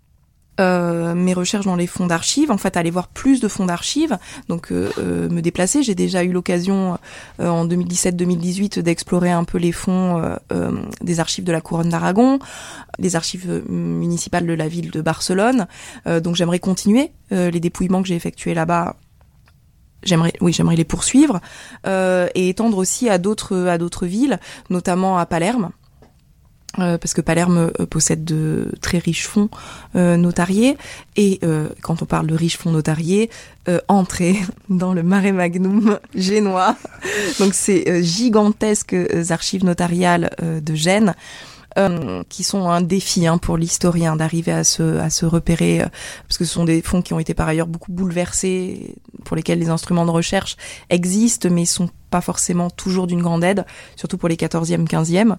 mes recherches dans les fonds d'archives, en fait aller voir plus de fonds d'archives, donc me déplacer. J'ai déjà eu l'occasion en 2017-2018 d'explorer un peu les fonds des archives de la Couronne d'Aragon, les archives municipales de la ville de Barcelone, donc j'aimerais continuer les dépouillements que j'ai effectués là-bas. J'aimerais les poursuivre et étendre aussi à d'autres villes, notamment à Palerme. Parce que Palerme possède de très riches fonds notariés et quand on parle de riches fonds notariés, entrer dans le mare magnum génois, donc ces gigantesques archives notariales de Gênes qui sont un défi pour l'historien d'arriver à se repérer, parce que ce sont des fonds qui ont été par ailleurs beaucoup bouleversés, pour lesquels les instruments de recherche existent, mais sont pas forcément toujours d'une grande aide, surtout pour les 14e, 15e.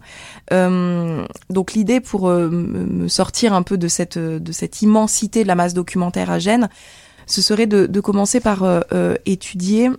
Donc l'idée pour me sortir un peu de cette immensité de la masse documentaire à Gênes, ce serait de commencer par étudier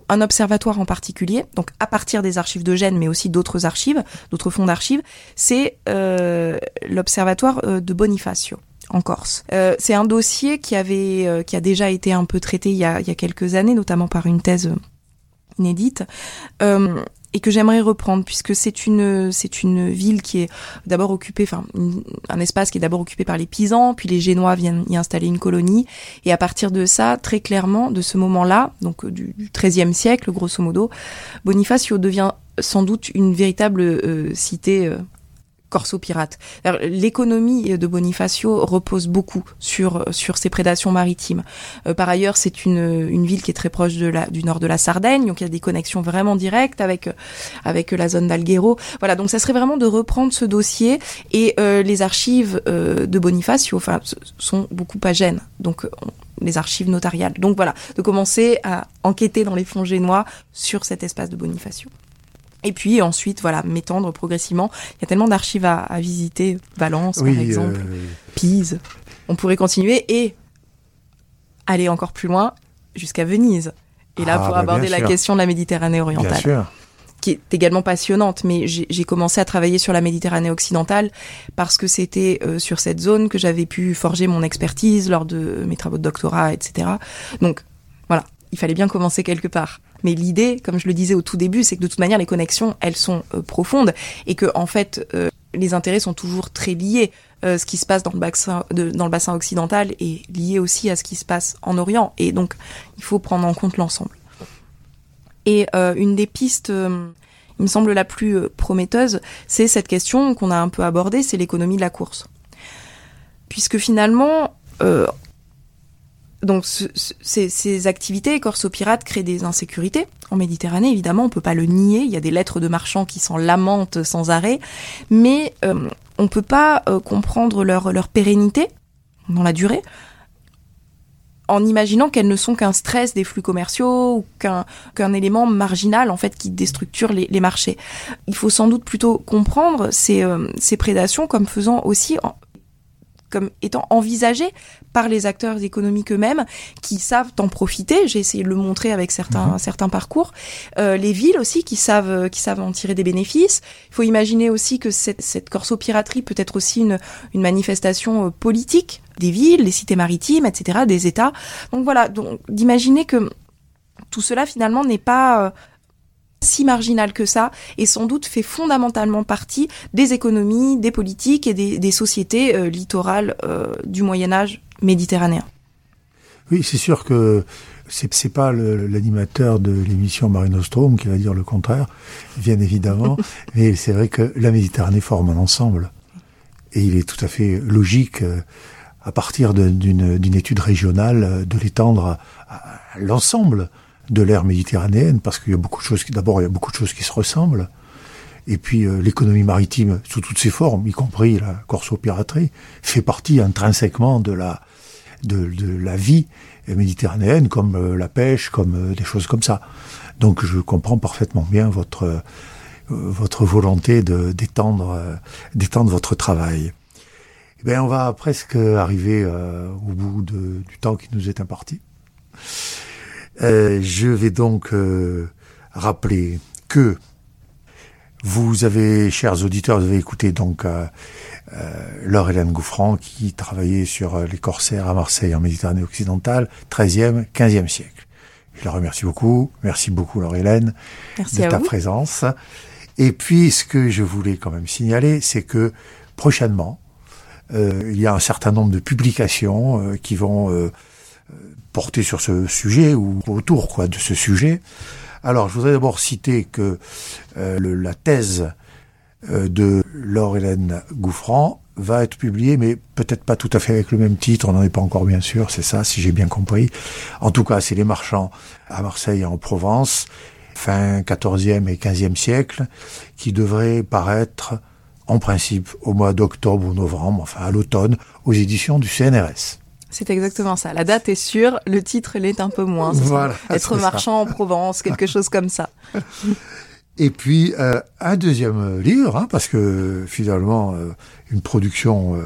un observatoire en particulier, donc à partir des archives de Gênes, mais aussi d'autres archives, d'autres fonds d'archives, c'est l'observatoire de Bonifacio, en Corse. C'est un dossier qui a déjà été un peu traité il y a quelques années, notamment par une thèse inédite, et que j'aimerais reprendre, puisque c'est une ville qui est d'abord occupée, un espace qui est d'abord occupé par les Pisans, puis les Génois viennent y installer une colonie, et à partir de ça, très clairement, de ce moment-là, donc du XIIIe siècle, grosso modo, Bonifacio devient sans doute une véritable cité corso-pirate. Alors, l'économie de Bonifacio repose beaucoup sur ses prédations maritimes. Par ailleurs, c'est une ville qui est très proche du nord de la Sardaigne, donc il y a des connexions vraiment directes avec la zone d'Alghero. Voilà, donc ça serait vraiment de reprendre ce dossier, et les archives de Bonifacio, sont beaucoup à Gênes, donc les archives notariales. Donc voilà, de commencer à enquêter dans les fonds génois sur cet espace de Bonifacio. Et puis ensuite, voilà, m'étendre progressivement. Il y a tellement d'archives à visiter, Valence par exemple, Pise. On pourrait continuer et aller encore plus loin jusqu'à Venise. Et là, pour aborder la question de la Méditerranée orientale.
Bien sûr.
Qui est également passionnante, mais j'ai commencé à travailler sur la Méditerranée occidentale parce que c'était sur cette zone que j'avais pu forger mon expertise lors de mes travaux de doctorat, etc. Donc, voilà, il fallait bien commencer quelque part. Mais l'idée, comme je le disais au tout début, c'est que de toute manière, les connexions, elles sont profondes et que, en fait, les intérêts sont toujours très liés. Ce qui se passe dans le bassin occidental est lié aussi à ce qui se passe en Orient. Et donc, il faut prendre en compte l'ensemble. Et une des pistes, il me semble la plus prometteuse, c'est cette question qu'on a un peu abordée, c'est l'économie de la course. Puisque finalement... Donc ces activités corso-pirates créent des insécurités en Méditerranée, évidemment, on peut pas le nier, il y a des lettres de marchands qui s'en lamentent sans arrêt, mais on peut pas comprendre leur pérennité dans la durée en imaginant qu'elles ne sont qu'un stress des flux commerciaux ou qu'un élément marginal en fait qui déstructure les marchés. Il faut sans doute plutôt comprendre ces prédations comme faisant aussi comme étant envisagées par les acteurs économiques eux-mêmes qui savent en profiter. J'ai essayé de le montrer avec certains parcours. Les villes aussi qui savent en tirer des bénéfices. Il faut imaginer aussi que cette corso-piraterie peut être aussi une manifestation politique des villes, des cités maritimes, etc., des États. Donc voilà, d'imaginer que tout cela finalement n'est pas si marginal que ça, et sans doute fait fondamentalement partie des économies, des politiques et des sociétés littorales du Moyen-Âge méditerranéen.
Oui, c'est sûr que c'est pas l'animateur de l'émission Mare Nostrum qui va dire le contraire, bien évidemment, mais c'est vrai que la Méditerranée forme un ensemble. Et il est tout à fait logique, à partir d'une étude régionale, de l'étendre à l'ensemble de l'ère méditerranéenne, parce qu'il y a beaucoup de choses qui se ressemblent. Et puis l'économie maritime, sous toutes ses formes, y compris la corso-piraterie, fait partie intrinsèquement de la vie méditerranéenne, comme la pêche, comme des choses comme ça. Donc je comprends parfaitement bien votre volonté d'étendre votre travail. Eh bien, on va presque arriver au bout du temps qui nous est imparti. Je vais donc rappeler que vous avez, chers auditeurs, vous avez écouté donc Laure-Hélène Gouffran qui travaillait sur les corsaires à Marseille en Méditerranée occidentale, 13e, 15e siècle. Je la remercie beaucoup. Merci beaucoup Laure-Hélène de ta présence. Et puis ce que je voulais quand même signaler, c'est que prochainement, il y a un certain nombre de publications qui vont porter sur ce sujet ou autour de ce sujet. Alors, je voudrais d'abord citer que la thèse de Laure-Hélène Gouffran va être publiée, mais peut-être pas tout à fait avec le même titre, on n'en est pas encore bien sûr, c'est ça, si j'ai bien compris. En tout cas, c'est les marchands à Marseille et en Provence, fin 14e et 15e siècle, qui devrait paraître, en principe, au mois d'octobre ou novembre, enfin à l'automne, aux éditions du CNRS.
C'est exactement ça. La date est sûre, le titre l'est un peu moins.
Voilà,
être marchand en Provence, quelque chose comme ça.
Et puis un deuxième livre, parce que finalement une production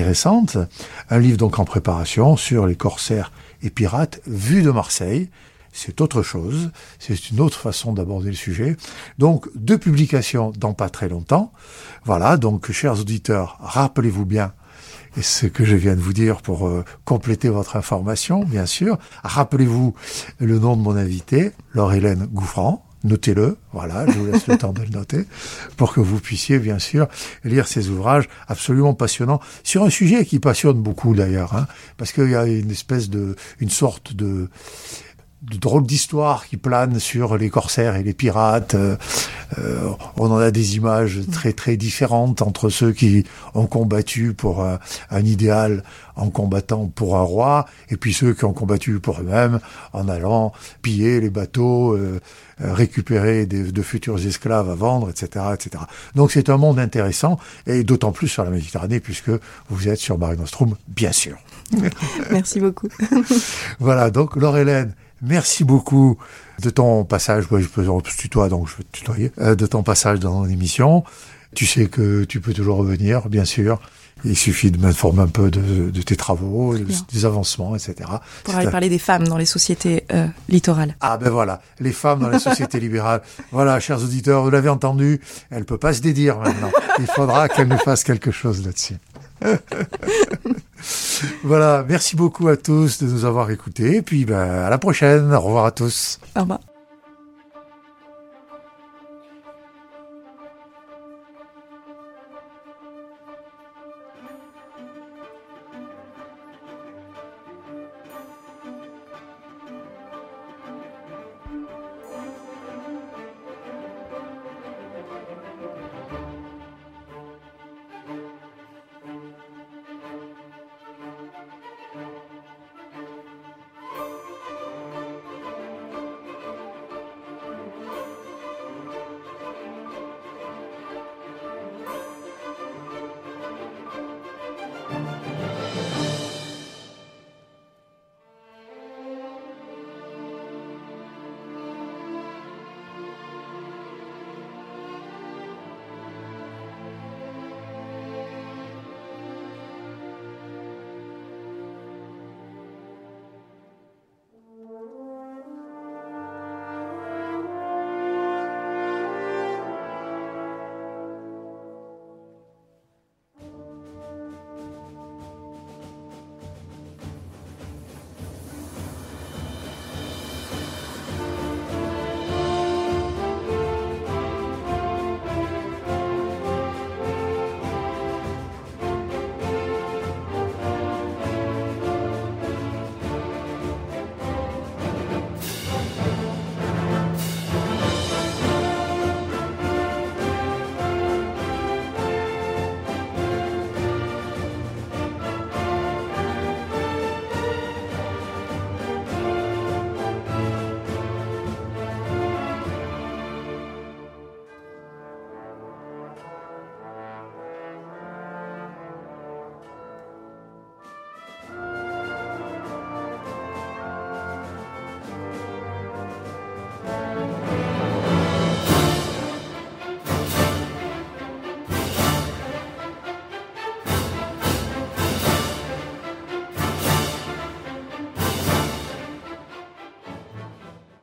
intéressante, un livre donc en préparation sur les corsaires et pirates vus de Marseille. c'est autre chose, c'est une autre façon d'aborder le sujet. Donc, 2 publications dans pas très longtemps. Voilà, donc, chers auditeurs, rappelez-vous bien ce que je viens de vous dire pour compléter votre information, bien sûr. Rappelez-vous le nom de mon invité, Laure-Hélène Gouffran. Notez-le, voilà, je vous laisse le temps de le noter, pour que vous puissiez, bien sûr, lire ces ouvrages absolument passionnants, sur un sujet qui passionne beaucoup d'ailleurs, hein, parce qu'il y a une sorte de drôle d'histoire qui plane sur les corsaires et les pirates. On en a des images très très différentes entre ceux qui ont combattu pour un idéal en combattant pour un roi, et puis ceux qui ont combattu pour eux-mêmes en allant piller les bateaux, récupérer de futurs esclaves à vendre, etc., etc. Donc c'est un monde intéressant, et d'autant plus sur la Méditerranée, puisque vous êtes sur Mare Nostrum, bien sûr.
Merci beaucoup.
Voilà, donc Laure-Hélène, merci beaucoup de ton passage, je peux se tutoyer, donc je vais te tutoyer, de ton passage dans l'émission. Tu sais que tu peux toujours revenir, bien sûr. Il suffit de m'informer un peu de tes travaux, des avancements, etc.
Pour aller parler des femmes dans les sociétés littorales.
Ah ben voilà, les femmes dans les sociétés libérales. Voilà, chers auditeurs, vous l'avez entendu, elle peut pas se dédire maintenant. Il faudra qu'elle nous fasse quelque chose là-dessus. Voilà, merci beaucoup à tous de nous avoir écoutés. Et puis à la prochaine. Au revoir à tous.
Au revoir.